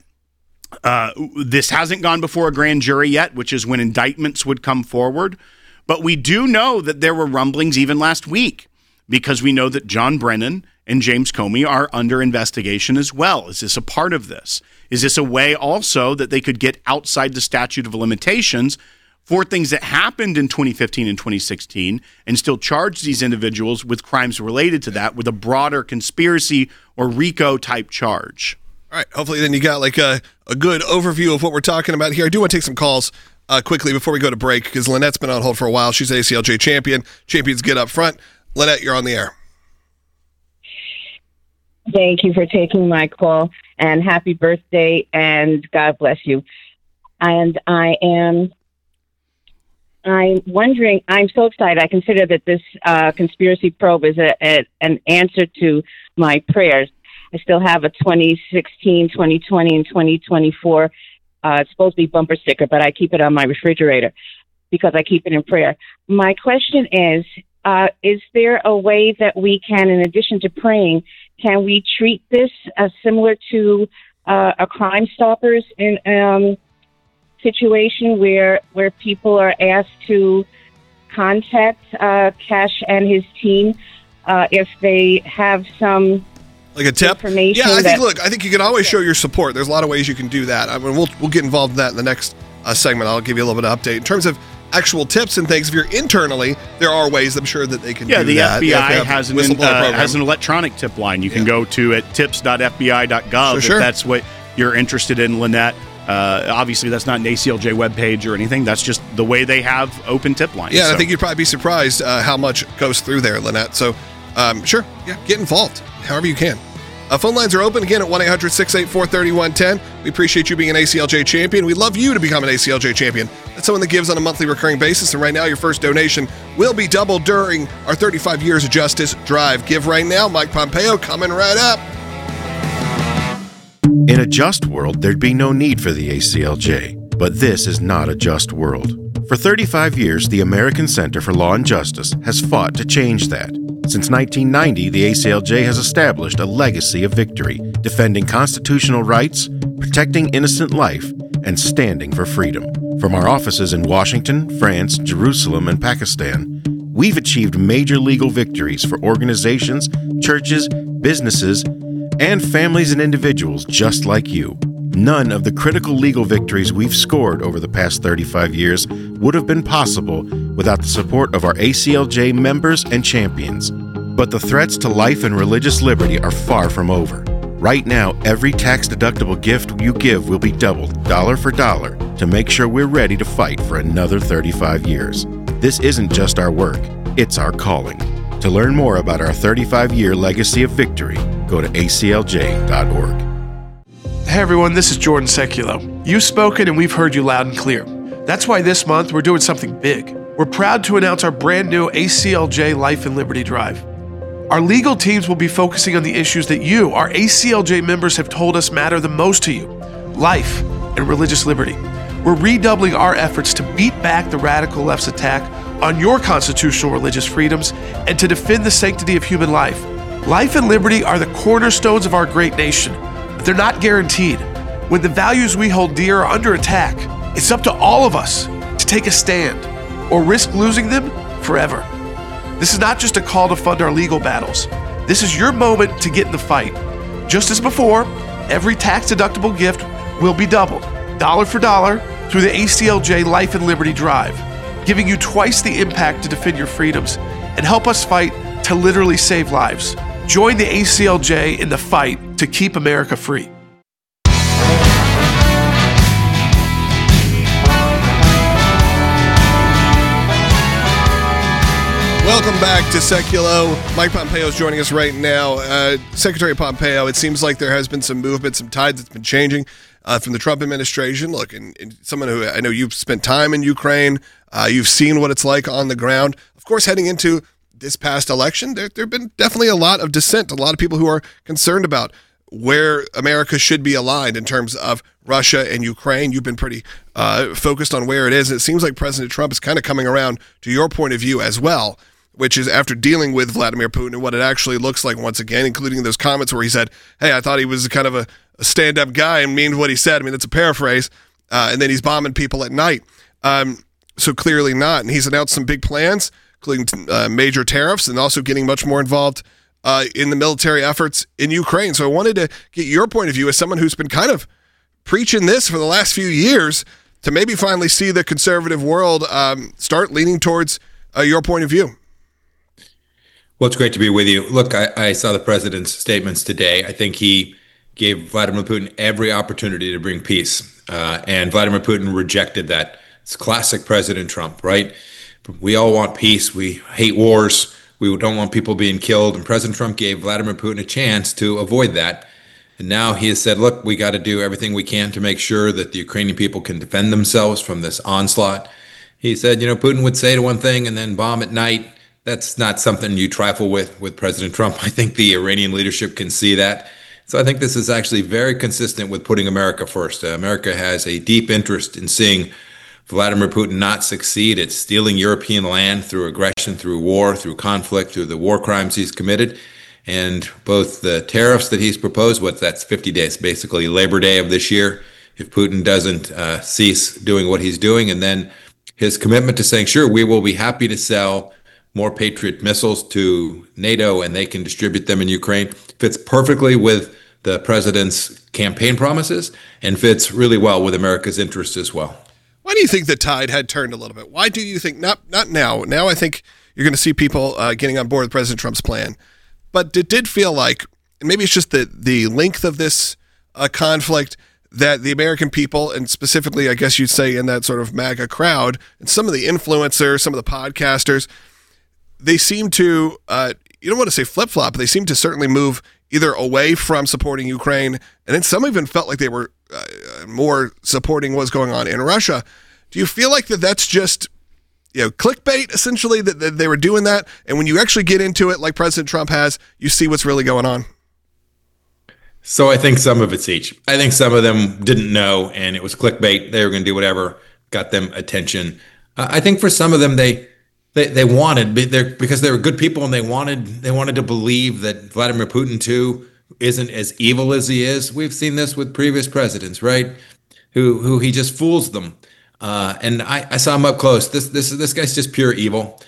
S3: This hasn't gone before a grand jury yet, which is when indictments would come forward. But we do know that there were rumblings even last week, because we know that John Brennan and James Comey are under investigation as well. Is this a part of this? Is this a way also that they could get outside the statute of limitations for things that happened in 2015 and 2016 and still charge these individuals with crimes related to that with a broader conspiracy or RICO type charge?
S1: All right. Hopefully then you got like a good overview of what we're talking about here. I do want to take some calls quickly before we go to break, because Lynette's been on hold for a while. She's ACLJ champion. Champions get up front. Lynette, you're on the air.
S9: Thank you for taking my call, and happy birthday, and God bless you. And I'm wondering, I'm so excited. I consider that this conspiracy probe is an answer to my prayers. I still have a 2016, 2020, and 2024. It's supposed to be bumper sticker, but I keep it on my refrigerator because I keep it in prayer. My question is there a way that we can, in addition to praying, can we treat this similar to a Crime Stoppers in situation where people are asked to contact Kash and his team if they have some
S1: like a tip?
S9: Information?
S1: Yeah, I think you can always show your support. There's a lot of ways you can do that. I mean, we'll get involved in that in the next segment. I'll give you a little bit of update in terms of actual tips and things. If you're internally, there are ways I'm sure that they can do that.
S3: Yeah, the FBI has an electronic tip line. You can go to at tips.fbi.gov if that's what you're interested in, Lynette. Obviously, that's not an ACLJ webpage or anything. That's just the way they have open tip lines.
S1: Yeah, and I think you'd probably be surprised how much goes through there, Lynette. So, sure, get involved however you can. Phone lines are open again at 1-800-684-3110. We appreciate you being an ACLJ champion. We'd love you to become an ACLJ champion. That's someone that gives on a monthly recurring basis. And right now, your first donation will be doubled during our 35 Years of Justice Drive. Give right now. Mike Pompeo coming right up.
S4: In a just world, there'd be no need for the ACLJ, but this is not a just world. For 35 years, the American Center for Law and Justice has fought to change that. Since 1990, the ACLJ has established a legacy of victory, defending constitutional rights, protecting innocent life, and standing for freedom. From our offices in Washington, France, Jerusalem, and Pakistan, we've achieved major legal victories for organizations, churches, businesses, and families and individuals just like you. None of the critical legal victories we've scored over the past 35 years would have been possible without the support of our ACLJ members and champions. But the threats to life and religious liberty are far from over. Right now, every tax-deductible gift you give will be doubled, dollar for dollar, to make sure we're ready to fight for another 35 years. This isn't just our work, it's our calling. To learn more about our 35-year legacy of victory, go to aclj.org.
S5: Hey everyone, this is Jordan Seculo. You've spoken and we've heard you loud and clear. That's why this month we're doing something big. We're proud to announce our brand new ACLJ Life and Liberty Drive. Our legal teams will be focusing on the issues that you, our ACLJ members, have told us matter the most to you: life and religious liberty. We're redoubling our efforts to beat back the radical left's attack on your constitutional religious freedoms and to defend the sanctity of human life. Life and liberty are the cornerstones of our great nation, but they're not guaranteed. When the values we hold dear are under attack, it's up to all of us to take a stand or risk losing them forever. This is not just a call to fund our legal battles. This is your moment to get in the fight. Just as before, every tax-deductible gift will be doubled, dollar for dollar, through the ACLJ Life and Liberty Drive, giving you twice the impact to defend your freedoms and help us fight to literally save lives. Join the ACLJ in the fight to keep America free.
S1: Welcome back to Seculo. Mike Pompeo is joining us right now. Secretary Pompeo, it seems like there has been some movement, some tides that's been changing from the Trump administration. Look, and someone who I know you've spent time in Ukraine, you've seen what it's like on the ground. Of course, heading into this past election, there have been definitely a lot of dissent, a lot of people who are concerned about where America should be aligned in terms of Russia and Ukraine. You've been pretty focused on where it is. And it seems like President Trump is kind of coming around to your point of view as well, which is after dealing with Vladimir Putin and what it actually looks like once again, including those comments where he said, hey, I thought he was kind of a stand-up guy and means what he said. I mean, that's a paraphrase. And then he's bombing people at night. So clearly not. And he's announced some big plans, including major tariffs and also getting much more involved in the military efforts in Ukraine. So I wanted to get your point of view as someone who's been kind of preaching this for the last few years to maybe finally see the conservative world start leaning towards your point of view.
S10: Well, it's great to be with you. Look, I saw the president's statements today. I think he gave Vladimir Putin every opportunity to bring peace, and Vladimir Putin rejected that. It's classic President Trump, right? We all want peace. We hate wars. We don't want people being killed. And President Trump gave Vladimir Putin a chance to avoid that. And now he has said, look, we got to do everything we can to make sure that the Ukrainian people can defend themselves from this onslaught. He said, Putin would say one thing and then bomb at night. That's not something you trifle with President Trump. I think the Iranian leadership can see that. So I think this is actually very consistent with putting America first. America has a deep interest in seeing Vladimir Putin not succeed at stealing European land through aggression, through war, through conflict, through the war crimes he's committed. And both the tariffs that he's proposed, that's 50 days, basically Labor Day of this year, if Putin doesn't cease doing what he's doing, and then his commitment to saying, sure, we will be happy to sell more Patriot missiles to NATO and they can distribute them in Ukraine, fits perfectly with the president's campaign promises and fits really well with America's interests as well.
S1: Why do you think the tide had turned a little bit? Why do you think, not now, now I think you're going to see people getting on board with President Trump's plan, but it did feel like, and maybe it's just the length of this conflict, that the American people, and specifically, I guess you'd say in that sort of MAGA crowd, and some of the influencers, some of the podcasters, they seem to, you don't want to say flip-flop, but they seem to certainly move either away from supporting Ukraine, and then some even felt like they were more supporting what's going on in Russia. Do you feel like that's just clickbait, essentially, that they were doing that, and when you actually get into it like President Trump has, you see what's really going on?
S10: So I think some of it's each. I think some of them didn't know, and it was clickbait. They were going to do whatever got them attention. I think for some of them, they wanted, because they were good people, and they wanted to believe that Vladimir Putin too isn't as evil as he is. We've seen this with previous presidents, right? Who he just fools them. And I saw him up close. This guy's just pure evil.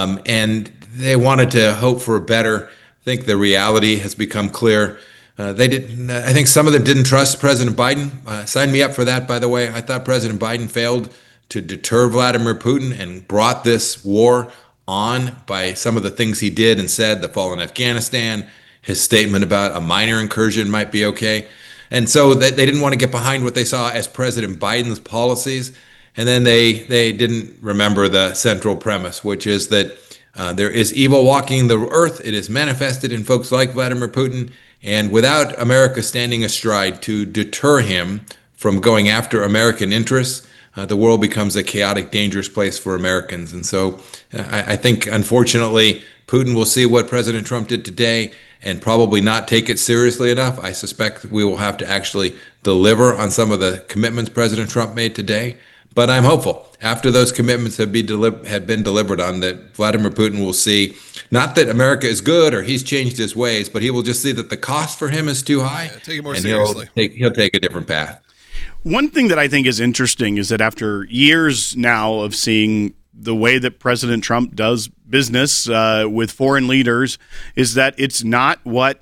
S10: And they wanted to hope for a better. I think the reality has become clear. I think some of them didn't trust President Biden. Sign me up for that, by the way. I thought President Biden failed to deter Vladimir Putin and brought this war on by some of the things he did and said, the fall in Afghanistan, his statement about a minor incursion might be okay. And so they didn't want to get behind what they saw as President Biden's policies. And then they didn't remember the central premise, which is that there is evil walking the earth. It is manifested in folks like Vladimir Putin. And without America standing astride to deter him from going after American interests, the world becomes a chaotic, dangerous place for Americans. And so I think, unfortunately, Putin will see what President Trump did today and probably not take it seriously enough. I suspect we will have to actually deliver on some of the commitments President Trump made today. But I'm hopeful after those commitments have been delivered on, that Vladimir Putin will see not that America is good or he's changed his ways, but he will just see that the cost for him is too high.
S1: Yeah, take it more seriously.
S10: He'll take a different path.
S3: One thing that I think is interesting is that after years now of seeing the way that President Trump does business with foreign leaders, is that it's not what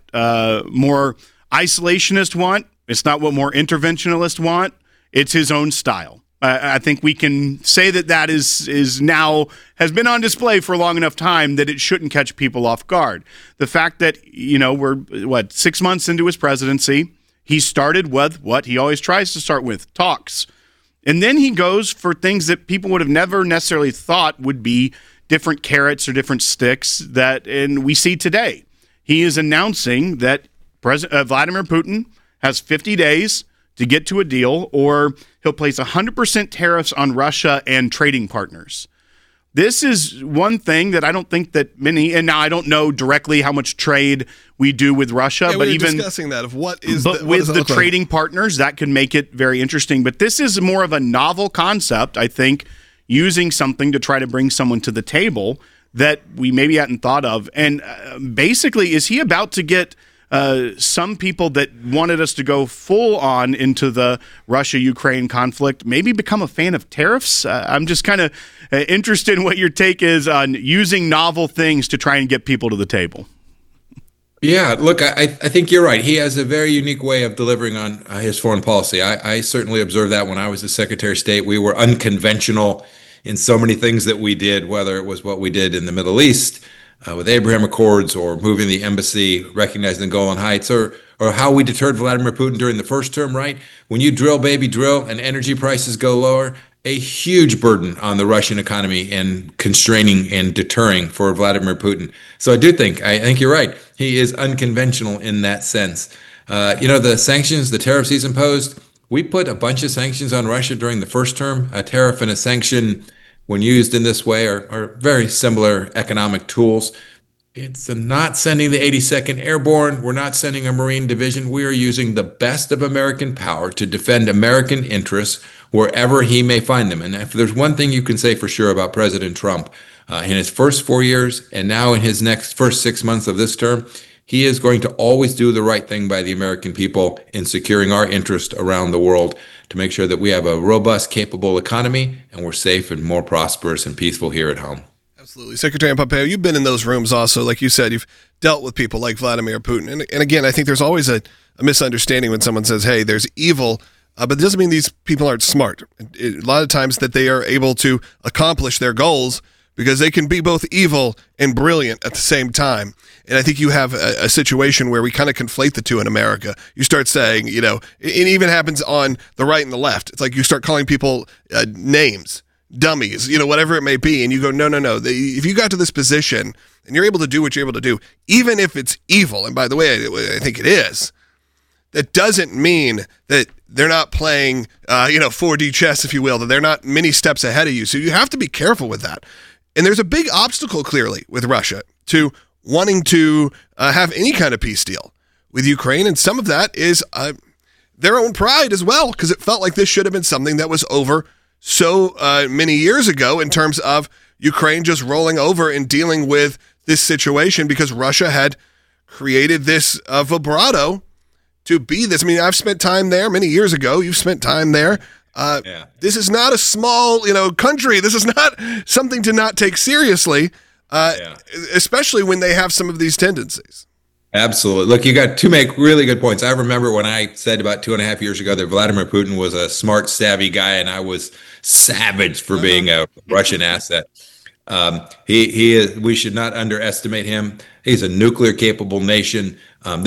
S3: more isolationists want. It's not what more interventionists want. It's his own style. I think we can say that is now has been on display for a long enough time that it shouldn't catch people off guard. The fact that, we're 6 months into his presidency, he started with what he always tries to start with, talks. And then he goes for things that people would have never necessarily thought would be different carrots or different sticks and we see today. He is announcing that President Vladimir Putin has 50 days to get to a deal, or he'll place 100% tariffs on Russia and trading partners. This is one thing that I don't think that many, and now I don't know directly how much trade we do with Russia,
S1: but even discussing that of what is
S3: with the trading partners, that could make it very interesting. But this is more of a novel concept, I think, using something to try to bring someone to the table that we maybe hadn't thought of. And basically, is he about to get some people that wanted us to go full on into the Russia-Ukraine conflict maybe become a fan of tariffs? I'm just kind of interested in what your take is on using novel things to try and get people to the table.
S10: Yeah, look, I think you're right. He has a very unique way of delivering on his foreign policy. I certainly observed that when I was the Secretary of State. We were unconventional in so many things that we did, whether it was what we did in the Middle East, with Abraham Accords, or moving the embassy, recognizing the Golan Heights, or how we deterred Vladimir Putin during the first term, right? When you drill, baby, drill, and energy prices go lower, a huge burden on the Russian economy and constraining and deterring for Vladimir Putin. So I think you're right. He is unconventional in that sense. The sanctions, the tariffs he's imposed, we put a bunch of sanctions on Russia during the first term. A tariff and a sanction, when used in this way, are very similar economic tools. It's not sending the 82nd Airborne. We're not sending a Marine division. We are using the best of American power to defend American interests wherever he may find them. And if there's one thing you can say for sure about President Trump, in his first 4 years and now in his first 6 months of this term, he is going to always do the right thing by the American people in securing our interest around the world to make sure that we have a robust, capable economy and we're safe and more prosperous and peaceful here at home.
S1: Absolutely. Secretary Pompeo, you've been in those rooms also. Like you said, you've dealt with people like Vladimir Putin. And again, I think there's always a misunderstanding when someone says, hey, there's evil, but it doesn't mean these people aren't smart. A lot of times that they are able to accomplish their goals because they can be both evil and brilliant at the same time. And I think you have a situation where we kind of conflate the two in America. You start saying, it even happens on the right and the left. It's like you start calling people names, dummies, whatever it may be. And you go, no. If you got to this position and you're able to do what you're able to do, even if it's evil, and by the way, I think it is, that doesn't mean that they're not playing, 4D chess, if you will, that they're not many steps ahead of you. So you have to be careful with that. And there's a big obstacle, clearly, with Russia to wanting to have any kind of peace deal. with Ukraine, and some of that is their own pride as well, because it felt like this should have been something that was over so many years ago in terms of Ukraine just rolling over and dealing with this situation because Russia had created this vibrato to be this. I mean, I've spent time there many years ago. You've spent time there. This is not a small, country. This is not something to not take seriously, especially when they have some of these tendencies.
S10: Absolutely. Look, you got to make really good points. I remember when I said about 2.5 years ago that Vladimir Putin was a smart, savvy guy, and I was savage for being a Russian asset. He is. We should not underestimate him. He's a nuclear capable nation.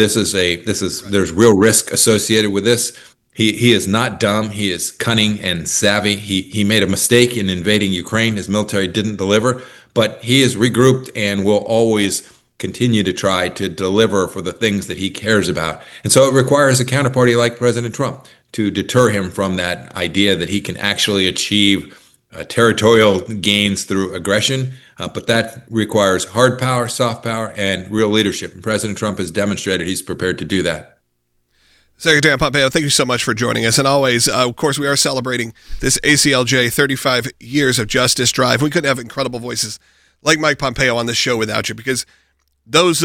S10: There's real risk associated with this. He is not dumb. He is cunning and savvy. He made a mistake in invading Ukraine. His military didn't deliver, but he is regrouped and will always continue to try to deliver for the things that he cares about. And so it requires a counterparty like President Trump to deter him from that idea that he can actually achieve territorial gains through aggression. But that requires hard power, soft power, and real leadership. And President Trump has demonstrated he's prepared to do that.
S1: Secretary Pompeo, thank you so much for joining us. And always, of course, we are celebrating this ACLJ 35 Years of Justice drive. We couldn't have incredible voices like Mike Pompeo on this show without you, because those,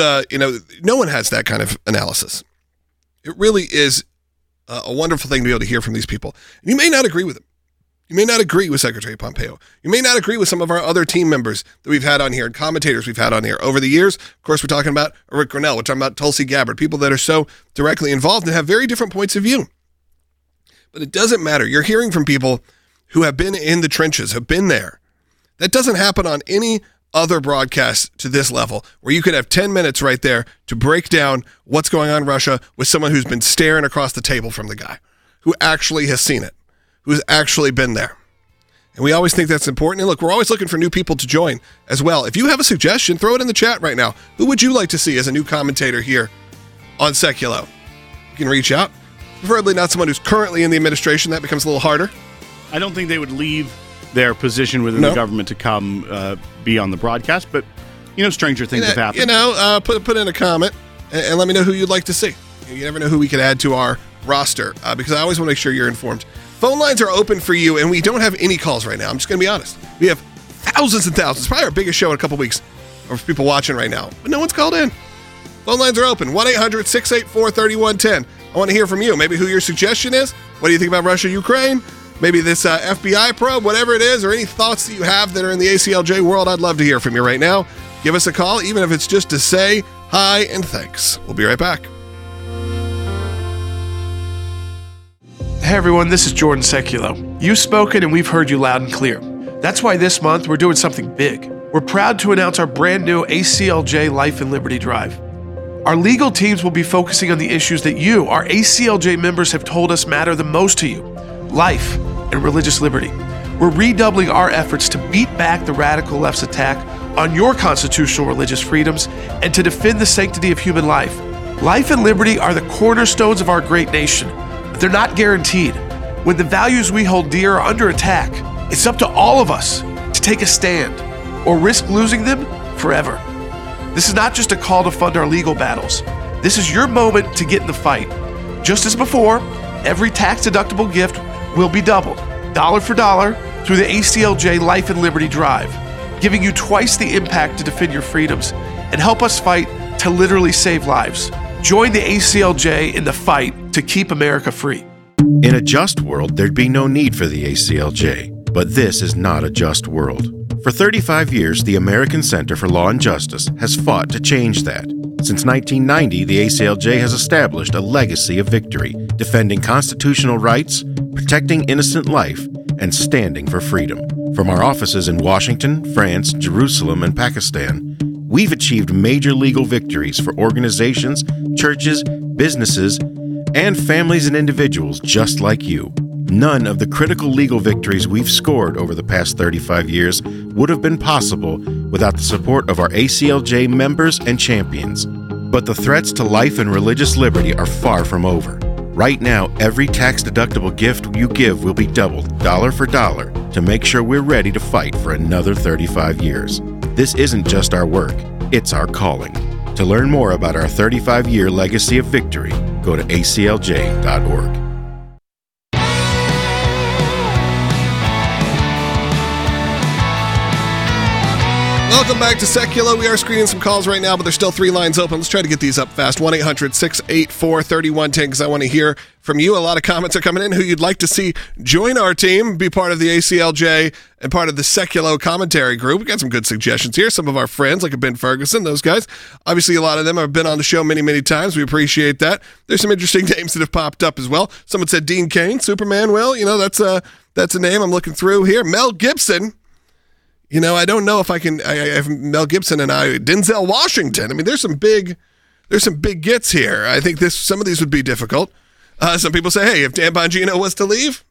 S1: no one has that kind of analysis. It really is a wonderful thing to be able to hear from these people. And you may not agree with them. You may not agree with Secretary Pompeo. You may not agree with some of our other team members that we've had on here and commentators we've had on here over the years. Of course, we're talking about Rick Grinnell. We're talking about Tulsi Gabbard, people that are so directly involved and have very different points of view. But it doesn't matter. You're hearing from people who have been in the trenches, have been there. That doesn't happen on any other broadcast to this level, where you could have 10 minutes right there to break down what's going on in Russia with someone who's been staring across the table from the guy, who actually has seen it, who's actually been there. And we always think that's important. And look, we're always looking for new people to join as well. If you have a suggestion, throw it in the chat right now. Who would you like to see as a new commentator here on Seculo? You can reach out. Preferably not someone who's currently in the administration. That becomes a little harder.
S3: I don't think they would leave their position within the government to come be on the broadcast, but stranger things have happened.
S1: Put in a comment and let me know who you'd like to see. You never know who we could add to our roster, because I always want to make sure you're informed. Phone lines are open for you, and we don't have any calls right now. I'm just going to be honest. We have thousands and thousands, probably our biggest show in a couple weeks of people watching right now, but no one's called in. Phone lines are open, 1-800-684-3110. I want to hear from you. Maybe who your suggestion is. What do you think about Russia, Ukraine? Maybe this FBI probe, whatever it is, or any thoughts that you have that are in the ACLJ world. I'd love to hear from you right now. Give us a call, even if it's just to say hi and thanks. We'll be right back.
S5: Hey everyone, this is Jordan Seculo. You've spoken and we've heard you loud and clear. That's why this month we're doing something big. We're proud to announce our brand new ACLJ Life and Liberty Drive. Our legal teams will be focusing on the issues that you, our ACLJ members, have told us matter the most to you: life and religious liberty. We're redoubling our efforts to beat back the radical left's attack on your constitutional religious freedoms and to defend the sanctity of human life. Life and liberty are the cornerstones of our great nation, but they're not guaranteed. When the values we hold dear are under attack, it's up to all of us to take a stand or risk losing them forever. This is not just a call to fund our legal battles. This is your moment to get in the fight. Just as before, every tax-deductible gift will be doubled, dollar for dollar, through the ACLJ Life and Liberty Drive, giving you twice the impact to defend your freedoms and help us fight to literally save lives. Join the ACLJ in the fight to keep America free.
S4: In a just world, there'd be no need for the ACLJ, but this is not a just world. For 35 years, the American Center for Law and Justice has fought to change that. Since 1990, the ACLJ has established a legacy of victory, defending constitutional rights, protecting innocent life, and standing for freedom. From our offices in Washington, France, Jerusalem, and Pakistan, we've achieved major legal victories for organizations, churches, businesses, and families and individuals just like you. None of the critical legal victories we've scored over the past 35 years would have been possible without the support of our ACLJ members and champions. But the threats to life and religious liberty are far from over. Right now, every tax-deductible gift you give will be doubled, dollar for dollar, to make sure we're ready to fight for another 35 years. This isn't just our work, it's our calling. To learn more about our 35-year legacy of victory, go to aclj.org.
S1: Welcome back to Secular. We are screening some calls right now, but there's still 3 lines open. Let's try to get these up fast. 1-800-684-3110, because I want to hear from you. A lot of comments are coming in who you'd like to see join our team, be part of the ACLJ and part of the Secular commentary group. We got some good suggestions here. Some of our friends, like Ben Ferguson, those guys. Obviously, a lot of them have been on the show many, many times. We appreciate that. There's some interesting names that have popped up as well. Someone said Dean Cain, Superman. Well, that's a name I'm looking through here. Mel Gibson. I don't know if I can. I have Mel Gibson and Denzel Washington. I mean, there's some big gets here. I think some of these would be difficult. Some people say, hey, if Dan Bongino was to leave,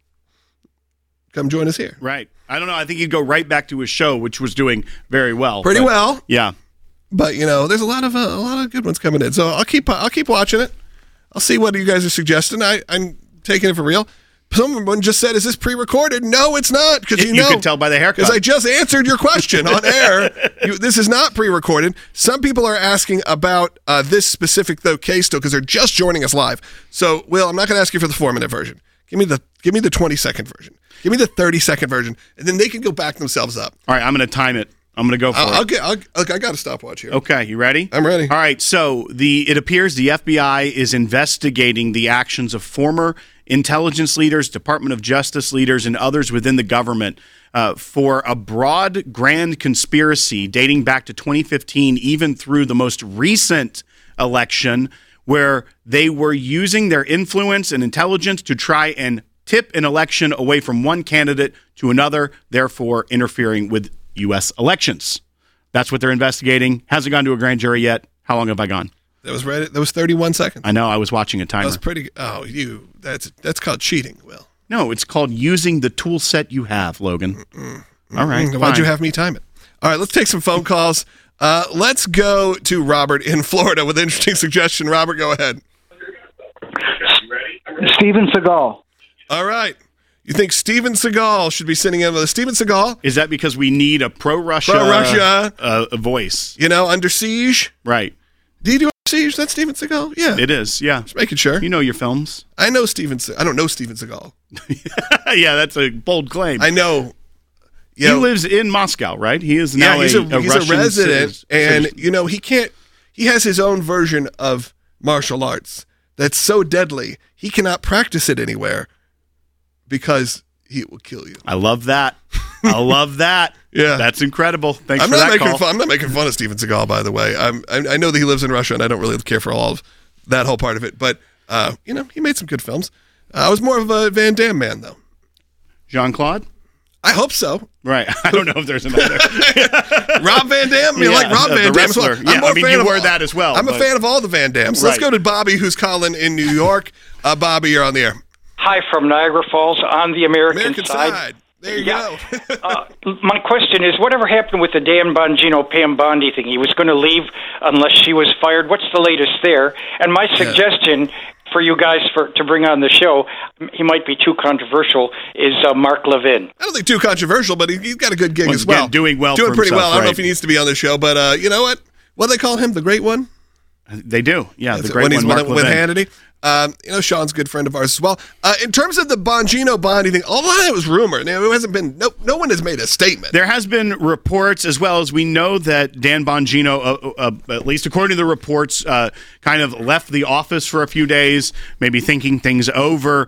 S1: come join us here.
S3: Right. I don't know. I think he'd go right back to his show, which was doing very well.
S1: Pretty well.
S3: Yeah.
S1: But there's a lot of good ones coming in. So I'll keep watching it. I'll see what you guys are suggesting. I'm taking it for real. Someone just said, is this pre-recorded? No, it's not, because
S3: you can tell by the haircut.
S1: Because I just answered your question on air. This is not pre-recorded. Some people are asking about this specific case, though, because they're just joining us live. So, Will, I'm not going to ask you for the 4-minute version. Give me the 20-second version. Give me the 30-second version, and then they can go back themselves up.
S3: All right, I'm going to time it. I'm going to go for it.
S1: I got a stopwatch here.
S3: Okay, you ready?
S1: I'm ready.
S3: All right, so it appears the FBI is investigating the actions of former intelligence leaders, Department of Justice leaders, and others within the government for a broad, grand conspiracy dating back to 2015, even through the most recent election, where they were using their influence and intelligence to try and tip an election away from one candidate to another, therefore interfering with U.S. elections. That's what they're investigating. Hasn't gone to a grand jury yet. How long have I gone?
S1: That was 31 seconds.
S3: I know. I was watching a timer.
S1: That was pretty. Oh, that's called cheating, Will.
S3: No, it's called using the tool set you have, Logan. All right.
S1: Why'd you have me time it? All right, let's take some phone calls. Let's go to Robert in Florida with an interesting suggestion. Robert, go ahead.
S11: Steven Seagal.
S1: All right. You think Steven Seagal should be sitting in with a Steven Seagal?
S3: Is that because we need a pro-Russia voice?
S1: Under siege?
S3: Right.
S1: Do you do Under Siege? That's Steven Seagal? Yeah.
S3: It is, yeah.
S1: Just making sure.
S3: You know your films.
S1: I know Steven Seagal. I don't know Steven Seagal.
S3: Yeah, that's a bold claim.
S1: I know.
S3: He lives in Moscow, right? He is now
S1: he's
S3: a
S1: Russian resident,
S3: citizen.
S1: and he has his own version of martial arts that's so deadly, he cannot practice it anywhere because he will kill you.
S3: I love that. I love that.
S1: Yeah.
S3: That's incredible. Thanks for that call.
S1: I'm not making fun of Steven Seagal, by the way. I know that he lives in Russia, and I don't really care for all of that whole part of it. But, he made some good films. I was more of a Van Damme man, though.
S3: Jean-Claude?
S1: I hope so.
S3: Right. I don't know if there's another.
S1: Rob Van Dam? Like Rob Van Dam.
S3: Wrestler. Well. You were that as well.
S1: I'm a fan of all the Van Dams. So let's go to Bobby, who's calling in New York. Bobby, you're on the air.
S11: Hi from Niagara Falls on the American side.
S1: There you go.
S11: My question is, whatever happened with the Dan Bongino, Pam Bondi thing? He was going to leave unless she was fired. What's the latest there? And my suggestion for you guys to bring on the show, he might be too controversial, is Mark Levin.
S1: I don't think too controversial, but he's got a good gig as well.
S3: Doing pretty
S1: himself, well. I don't know if he needs to be on the show, but you know what? What do they call him? The Great One?
S3: They do. Yeah,
S1: the
S3: Great One, Mark
S1: with
S3: Levin.
S1: Hannity. Sean's a good friend of ours as well. In terms of the Bongino Bondi thing, all of that was rumor. Now, it hasn't been. No one has made a statement.
S3: There has been reports, as well as we know that Dan Bongino, at least according to the reports, kind of left the office for a few days, maybe thinking things over.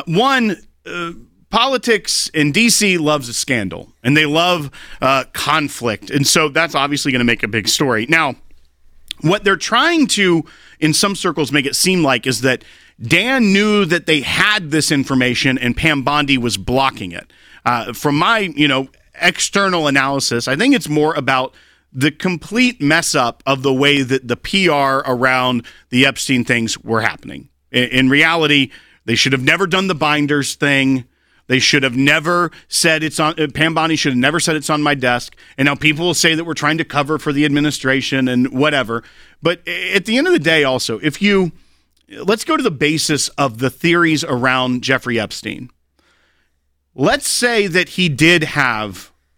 S3: Politics in D.C. loves a scandal, and they love conflict, and so that's obviously going to make a big story. Now, what they're trying to, in some circles, make it seem like is that Dan knew that they had this information and Pam Bondi was blocking it. From my, external analysis, I think it's more about the complete mess up of the way that the PR around the Epstein things were happening. In reality, they should have never done the binders thing. They should have never said it's on. Pam Bondi should have never said it's on my desk. And now people will say that we're trying to cover for the administration and whatever. But at the end of the day, also, let's go to the basis of the theories around Jeffrey Epstein. Let's say that he did have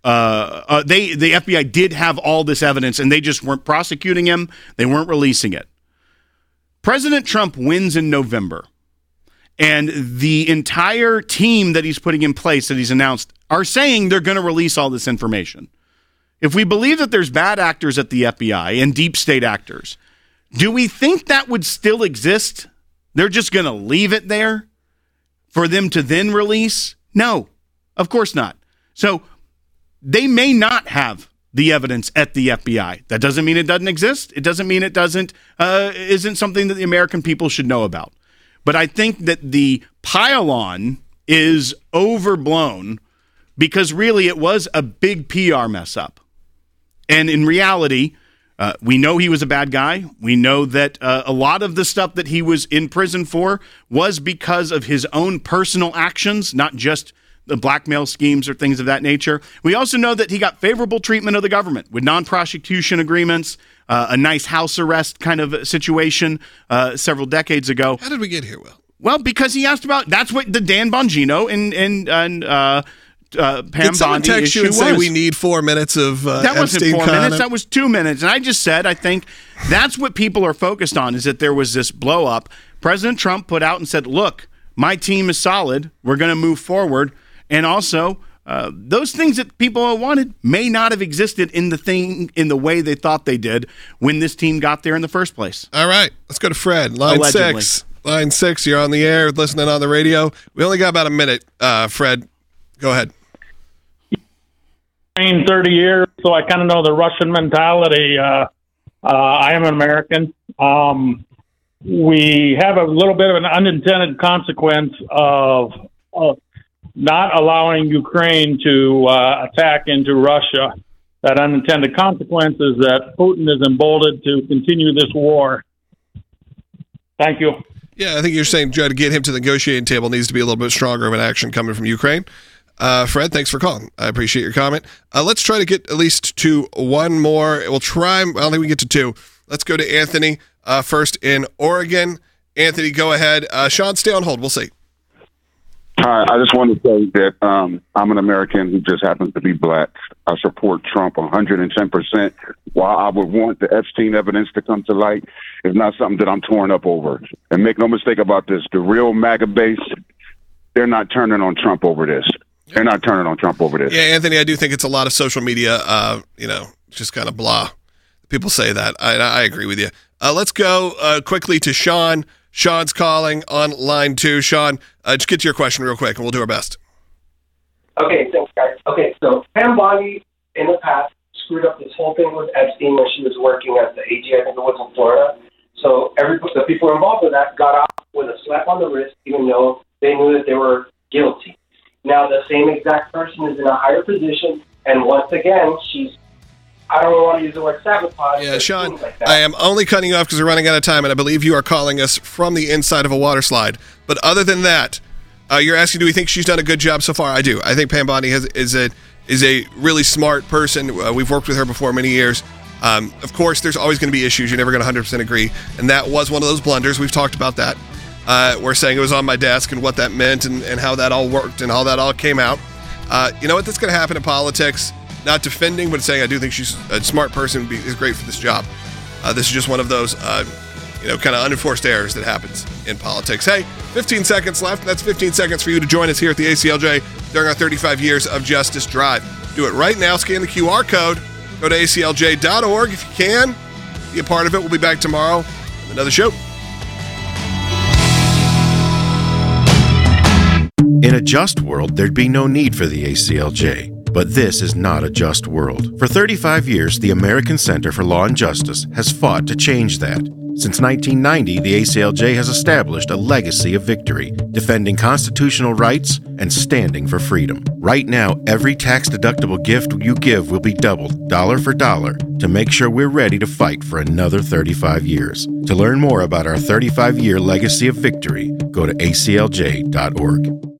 S3: the FBI did have all this evidence, and they just weren't prosecuting him. They weren't releasing it. President Trump wins in November, and the entire team that he's putting in place that he's announced are saying they're going to release all this information. If we believe that there's bad actors at the FBI and deep state actors, do we think that would still exist? They're just going to leave it there for them to then release? No, of course not. So they may not have the evidence at the FBI. That doesn't mean it doesn't exist. It doesn't mean it isn't something that the American people should know about. But I think that the pile-on is overblown because really it was a big PR mess up. And in reality, we know he was a bad guy. We know that a lot of the stuff that he was in prison for was because of his own personal actions, not just the blackmail schemes or things of that nature. We also know that he got favorable treatment of the government with non-prosecution agreements, a nice house arrest kind of situation several decades ago.
S1: How did we get here, Will?
S3: Well, because he asked about, that's what the Dan Bongino and Pam
S1: Did someone
S3: Bondi
S1: text you
S3: issue
S1: and say
S3: was.
S1: we need 4 minutes of
S3: That wasn't
S1: Epstein
S3: 4
S1: comment?
S3: minutes. That was 2 minutes. And I just said, I think that's what people are focused on, is that there was this blow up. President Trump put out and said, look, my team is solid. We're going to move forward. And also, those things that people wanted may not have existed in the way they thought they did when this team got there in the first place.
S1: All right, let's go to Fred. Line
S3: Allegedly.
S1: 6. Line 6, you're on the air, listening on the radio. We only got about a minute. Fred, go ahead.
S12: 30 years, so I kind of know the Russian mentality. I am an American. We have a little bit of an unintended consequence of not allowing Ukraine to attack into Russia. That unintended consequence is that Putin is emboldened to continue this war. Thank you.
S1: Yeah, I think you're saying try to get him to the negotiating table needs to be a little bit stronger of an action coming from Ukraine. Fred, thanks for calling. I appreciate your comment. Let's try to get at least to one more. We'll try. I don't think we can get to two. Let's go to Anthony first in Oregon. Anthony, go ahead. Sean, stay on hold. We'll see.
S13: Hi, I just want to say that I'm an American who just happens to be black. I support Trump 110%. While I would want the Epstein evidence to come to light, it's not something that I'm torn up over. And make no mistake about this, the real MAGA base, they're not turning on Trump over this. They're not turning on Trump over this.
S1: Yeah, Anthony, I do think it's a lot of social media, just kind of blah. People say that. I agree with you. Let's go quickly to Sean. Sean's calling on line 2. Sean, just get to your question real quick, and we'll do our best.
S14: Okay, thanks, guys. Okay, so Pam Bondi in the past screwed up this whole thing with Epstein when she was working as the AG, I think it was in Florida. So the people involved with that got off with a slap on the wrist, even though they knew that they were guilty. Now the same exact person is in a higher position, and once again, I don't want to use the word sabotage.
S1: Yeah, Sean, I am only cutting you off because we're running out of time, and I believe you are calling us from the inside of a water slide. But other than that, you're asking, do we think she's done a good job so far? I do. I think Pam Bondi is a really smart person. We've worked with her before many years. Of course, there's always going to be issues. You're never going to 100% agree, and that was one of those blunders. We've talked about that. We're saying it was on my desk and what that meant and how that all worked and how that all came out. You know what? That's going to happen in politics. Not defending, but saying I do think she's a smart person, is great for this job. This is just one of those, kind of unenforced errors that happens in politics. Hey, 15 seconds left. That's 15 seconds for you to join us here at the ACLJ during our 35 Years of Justice Drive. Do it right now. Scan the QR code. Go to aclj.org if you can. Be a part of it. We'll be back tomorrow with another show.
S4: In a just world, there'd be no need for the ACLJ. But this is not a just world. For 35 years, the American Center for Law and Justice has fought to change that. Since 1990, the ACLJ has established a legacy of victory, defending constitutional rights and standing for freedom. Right now, every tax-deductible gift you give will be doubled, dollar for dollar, to make sure we're ready to fight for another 35 years. To learn more about our 35-year legacy of victory, go to aclj.org.